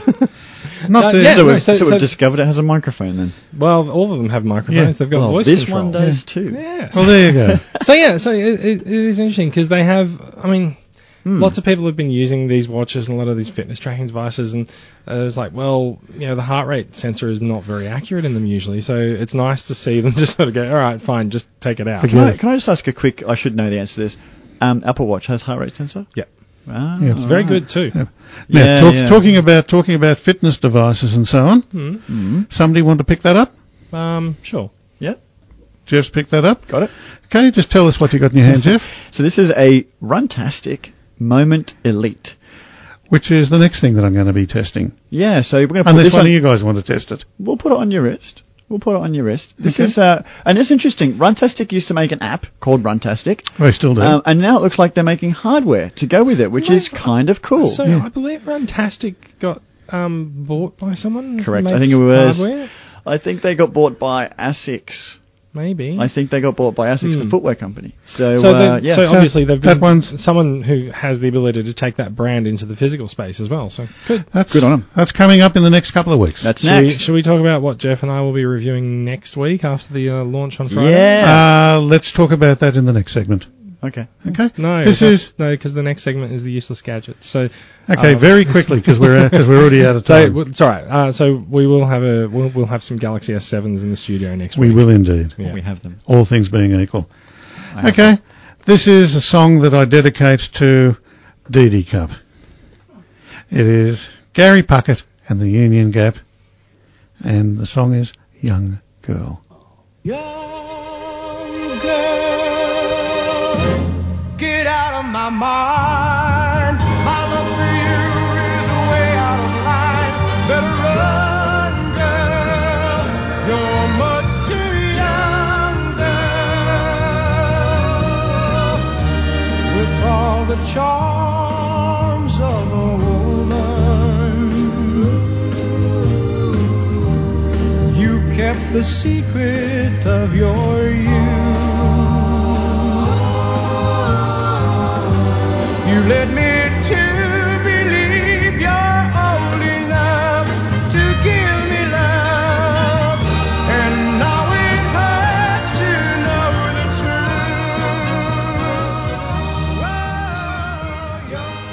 [SPEAKER 1] not
[SPEAKER 2] Uh,
[SPEAKER 1] there.
[SPEAKER 2] yeah,
[SPEAKER 3] so,
[SPEAKER 2] no,
[SPEAKER 3] we've,
[SPEAKER 2] so-
[SPEAKER 3] so,
[SPEAKER 2] so-
[SPEAKER 3] we've discovered it has a microphone then.
[SPEAKER 2] Well, all of them have microphones.
[SPEAKER 1] Yeah.
[SPEAKER 2] They've got
[SPEAKER 3] Well,
[SPEAKER 2] voice
[SPEAKER 3] this
[SPEAKER 2] control.
[SPEAKER 3] one does too.
[SPEAKER 2] Yes.
[SPEAKER 1] Well, there you go.
[SPEAKER 2] So yeah, so it, it, it is interesting because they have. I mean,
[SPEAKER 3] Hmm.
[SPEAKER 2] lots of people have been using these watches and a lot of these fitness tracking devices, and uh, it's like, well, you know, the heart rate sensor is not very accurate in them usually. So it's nice to see them just sort of go, all right, fine, just take it out.
[SPEAKER 3] Can I, can I just ask a quick, I should know the answer to this. Um, Apple Watch has heart rate sensor?
[SPEAKER 2] Yeah,
[SPEAKER 3] Ah,
[SPEAKER 1] Yeah,
[SPEAKER 2] it's very
[SPEAKER 3] alright.
[SPEAKER 2] good too.
[SPEAKER 1] Now,
[SPEAKER 3] Yeah,
[SPEAKER 1] talk,
[SPEAKER 3] yeah.
[SPEAKER 1] talking about talking about fitness devices and so on.
[SPEAKER 2] Hmm.
[SPEAKER 3] Mm.
[SPEAKER 1] Somebody want to pick that up?
[SPEAKER 2] Um, sure.
[SPEAKER 3] Yep,
[SPEAKER 1] Jeff's picked that up.
[SPEAKER 3] got it.
[SPEAKER 1] Can you just tell us what you got in your hand, Jeff?
[SPEAKER 3] So this is a Runtastic Moment Elite.
[SPEAKER 1] Which is the next thing that I'm going to be testing.
[SPEAKER 3] Yeah, so we're going to put
[SPEAKER 1] Unless
[SPEAKER 3] this
[SPEAKER 1] one
[SPEAKER 3] on.
[SPEAKER 1] of you guys want to test it.
[SPEAKER 3] We'll put it on your wrist. We'll put it on your wrist. This
[SPEAKER 1] Okay.
[SPEAKER 3] is, uh, and it's interesting. Runtastic used to make an app called Runtastic,
[SPEAKER 1] They still do.
[SPEAKER 3] um, and now it looks like they're making hardware to go with it, which is kind of cool.
[SPEAKER 2] So
[SPEAKER 1] Yeah.
[SPEAKER 2] I believe Runtastic got um, bought by someone. who
[SPEAKER 3] Correct. I
[SPEAKER 2] makes
[SPEAKER 3] think it was-
[SPEAKER 2] hardware.
[SPEAKER 3] I think they got bought by Asics.
[SPEAKER 2] Maybe.
[SPEAKER 3] I think they got bought by Asics,
[SPEAKER 2] Hmm.
[SPEAKER 3] the footwear company. So,
[SPEAKER 2] So,
[SPEAKER 3] uh,
[SPEAKER 2] they-
[SPEAKER 3] yeah.
[SPEAKER 2] so obviously they've
[SPEAKER 1] that
[SPEAKER 2] been
[SPEAKER 1] one's-
[SPEAKER 2] someone who has the ability to take that brand into the physical space as well. So good.
[SPEAKER 1] That's
[SPEAKER 3] Good on 'em.
[SPEAKER 1] That's coming up in the next couple of weeks.
[SPEAKER 3] That's
[SPEAKER 2] Should we,
[SPEAKER 3] next.
[SPEAKER 2] should we talk about what Jeff and I will be reviewing next week after the uh, launch on Friday?
[SPEAKER 3] Yeah.
[SPEAKER 1] Uh, let's talk about that in the next segment.
[SPEAKER 3] Okay.
[SPEAKER 1] Okay.
[SPEAKER 2] No,
[SPEAKER 1] This
[SPEAKER 2] that's-
[SPEAKER 1] is
[SPEAKER 2] no, because the next segment is the useless gadgets. So
[SPEAKER 1] okay.
[SPEAKER 2] um,
[SPEAKER 1] very quickly because we're because we're already out of
[SPEAKER 2] So
[SPEAKER 1] time.
[SPEAKER 2] w- it's all right. Uh, so we will have a we'll, we'll have some Galaxy S sevens in the studio next
[SPEAKER 1] We
[SPEAKER 2] week.
[SPEAKER 1] will indeed.
[SPEAKER 2] Yeah.
[SPEAKER 3] We have them.
[SPEAKER 1] All things being equal.
[SPEAKER 3] I have
[SPEAKER 1] Okay. This is a song that I dedicate to Dee Dee Cup. It is Gary Puckett and the Union Gap, and the song is Young Girl.
[SPEAKER 4] Young girl, get out of my mind. My love for you is way out of line. Better run, girl. You're much too young, girl. With all the charms of a woman, you kept the secret of your youth. You led me to believe you're old enough to give me love, and now it hurts to know the truth. Oh, young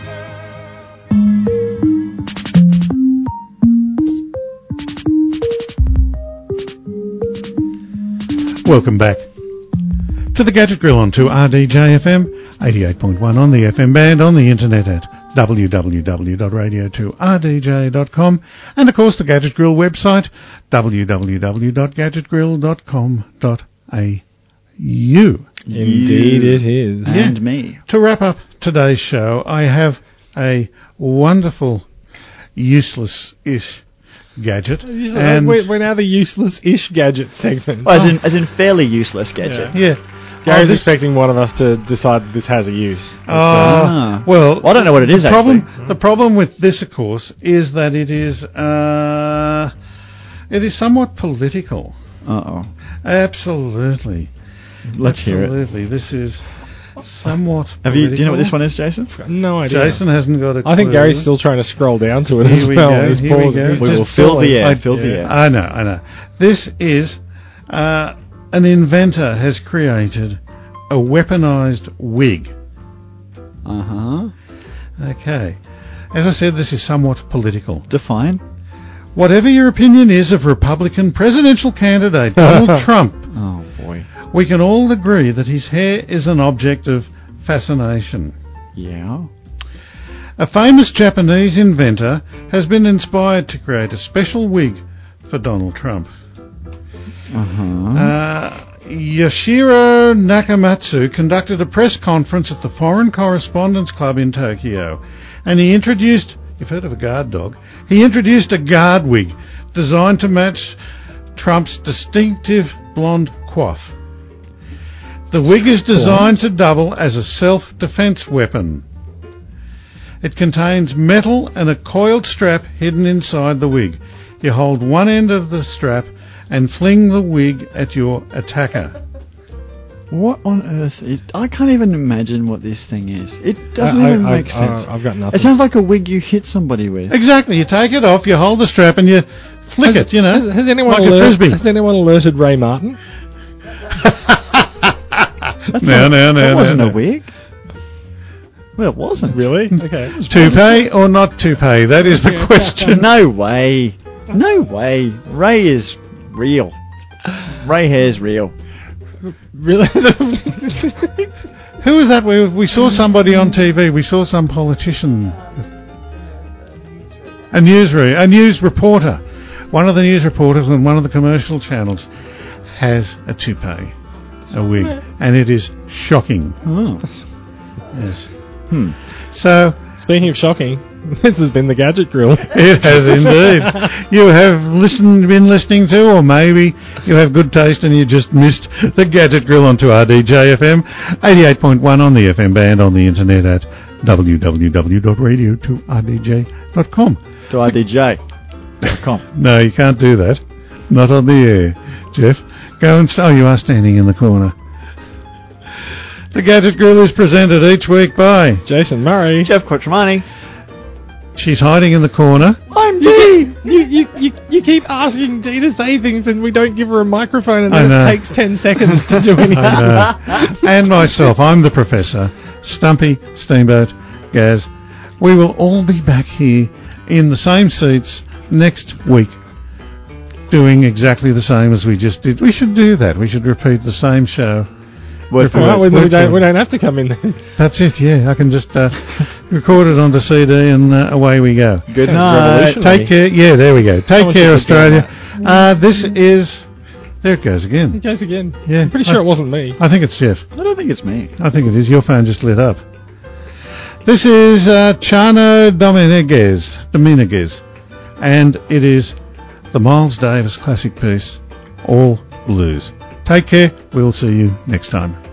[SPEAKER 1] Welcome back to the Gadget Grill on two R D J F M, eighty-eight point one on the F M band, on the internet at w w w dot radio two r d j dot com, and of course the Gadget Grill website, w w w dot gadget grill dot com dot a u.
[SPEAKER 2] Indeed, it is.
[SPEAKER 3] And me.
[SPEAKER 1] To wrap up today's show, I have a wonderful, useless-ish gadget. And
[SPEAKER 2] we're, we're now the useless-ish gadget segment.
[SPEAKER 3] Oh, as in, as in fairly useless gadget.
[SPEAKER 1] yeah,
[SPEAKER 2] Gary's
[SPEAKER 1] Oh, this-
[SPEAKER 2] expecting one of us to decide this has a use.
[SPEAKER 1] Uh,
[SPEAKER 3] Ah.
[SPEAKER 1] well,
[SPEAKER 3] Well, I don't know what it is,
[SPEAKER 1] the problem,
[SPEAKER 3] actually.
[SPEAKER 1] The problem with this, of course, is that it is uh, it is somewhat political.
[SPEAKER 3] Uh-oh.
[SPEAKER 1] Absolutely,
[SPEAKER 3] Let's hear it.
[SPEAKER 1] absolutely. This is somewhat.
[SPEAKER 3] Have you? Do you know what this
[SPEAKER 1] political.
[SPEAKER 3] one is, Jason?
[SPEAKER 2] No idea.
[SPEAKER 1] Jason hasn't got a
[SPEAKER 2] I think
[SPEAKER 1] clue.
[SPEAKER 2] Gary's still trying to scroll down to it
[SPEAKER 1] Here
[SPEAKER 2] as
[SPEAKER 1] we
[SPEAKER 2] well.
[SPEAKER 1] go,
[SPEAKER 2] He's
[SPEAKER 1] here we
[SPEAKER 2] pausing.
[SPEAKER 1] go.
[SPEAKER 2] He's
[SPEAKER 3] We
[SPEAKER 2] just
[SPEAKER 3] will fill the
[SPEAKER 2] stalling.
[SPEAKER 3] air.
[SPEAKER 1] I-
[SPEAKER 3] Fill the
[SPEAKER 1] yeah,
[SPEAKER 3] air.
[SPEAKER 1] I know, I know. This is uh, an inventor has created a weaponized wig.
[SPEAKER 3] Uh-huh.
[SPEAKER 1] Okay. As I said, this is somewhat political.
[SPEAKER 3] Define.
[SPEAKER 1] Whatever your opinion is of Republican presidential candidate Donald Trump,
[SPEAKER 3] Oh, boy.
[SPEAKER 1] we can all agree that his hair is an object of fascination.
[SPEAKER 3] Yeah.
[SPEAKER 1] A famous Japanese inventor has been inspired to create a special wig for Donald Trump.
[SPEAKER 3] Uh-huh.
[SPEAKER 1] Uh, Yoshiro Nakamatsu conducted a press conference at the Foreign Correspondents Club in Tokyo, and he introduced, you've heard of a guard dog, he introduced a guard wig designed to match Trump's distinctive blonde coif. The wig is designed to double as a self-defense weapon. It contains metal and a coiled strap hidden inside the wig. You hold one end of the strap and fling the wig at your attacker.
[SPEAKER 3] What on earth is... I can't even imagine what this thing is. It doesn't
[SPEAKER 2] I- I-
[SPEAKER 3] even
[SPEAKER 2] I've-
[SPEAKER 3] make sense.
[SPEAKER 2] uh, I've got nothing.
[SPEAKER 3] It sounds like a wig you hit somebody with.
[SPEAKER 1] Exactly. You take it off, you hold the strap, and you flick
[SPEAKER 2] Has,
[SPEAKER 1] it, you know,
[SPEAKER 2] has, has anyone
[SPEAKER 1] like a
[SPEAKER 2] alert-
[SPEAKER 1] frisbee.
[SPEAKER 2] Has anyone alerted Ray Martin?
[SPEAKER 3] That's
[SPEAKER 1] No,
[SPEAKER 3] not-
[SPEAKER 1] no, no,
[SPEAKER 3] That
[SPEAKER 1] no,
[SPEAKER 3] wasn't
[SPEAKER 1] no.
[SPEAKER 3] a wig. Well, it wasn't.
[SPEAKER 2] Really? Okay.
[SPEAKER 1] Toupee or not toupee? That is the question.
[SPEAKER 3] No way. No way. Ray is real. Ray hair's real.
[SPEAKER 2] Really?
[SPEAKER 1] Who was that? We, we saw somebody on T V. We saw some politician. A news, re- a news reporter. One of the news reporters on one of the commercial channels has a toupee, a wig, and it is shocking.
[SPEAKER 3] Oh.
[SPEAKER 1] Yes.
[SPEAKER 3] Hmm.
[SPEAKER 1] So
[SPEAKER 2] Speaking of shocking, this has been the Gadget Grill.
[SPEAKER 1] it has indeed. You have listened, been listening to, or maybe you have good taste and you just missed the Gadget Grill on two R D J F M, eighty-eight point one on the F M band, on the internet at w w w dot radio two r d j dot com.
[SPEAKER 3] To R D J dot com.
[SPEAKER 1] No, you can't do that. Not on the air. Jeff, go and... St- oh, you are standing in the corner. The Gadget Grill is presented each week by...
[SPEAKER 2] Jason Murray.
[SPEAKER 3] Jeff Quattromani.
[SPEAKER 1] She's hiding in the corner.
[SPEAKER 3] I'm Dee.
[SPEAKER 2] You, you, you, you keep asking Dee to say things and we don't give her a microphone and
[SPEAKER 1] I
[SPEAKER 2] then
[SPEAKER 1] know.
[SPEAKER 2] it takes ten seconds to do anything.
[SPEAKER 1] I know. And myself, I'm the Professor. Stumpy, Steamboat, Gaz. We will all be back here in the same seats next week, doing exactly the same as we just did. We should do that. We should repeat the same show.
[SPEAKER 3] Word for
[SPEAKER 2] Well, we,
[SPEAKER 3] word.
[SPEAKER 2] we,
[SPEAKER 1] Word
[SPEAKER 2] don't,
[SPEAKER 1] for
[SPEAKER 2] we don't have to come in then.
[SPEAKER 1] That's it, yeah. I can just uh, record it onto C D and uh, away we go.
[SPEAKER 3] Good
[SPEAKER 2] Sounds
[SPEAKER 3] night.
[SPEAKER 2] revolutionary.
[SPEAKER 1] Take care. Yeah, there we go. Take
[SPEAKER 2] Someone
[SPEAKER 1] care,
[SPEAKER 2] should be doing
[SPEAKER 1] Australia. Uh, this is... There it goes again.
[SPEAKER 2] It goes again.
[SPEAKER 1] Yeah.
[SPEAKER 2] I'm pretty sure it wasn't me.
[SPEAKER 1] I think it's Jeff.
[SPEAKER 3] I don't think it's me.
[SPEAKER 1] I think it is. Your phone just lit up. This is uh, Chano Dominguez, Dominguez, and it is the Miles Davis classic piece, All Blues. Take care. We'll see you next time.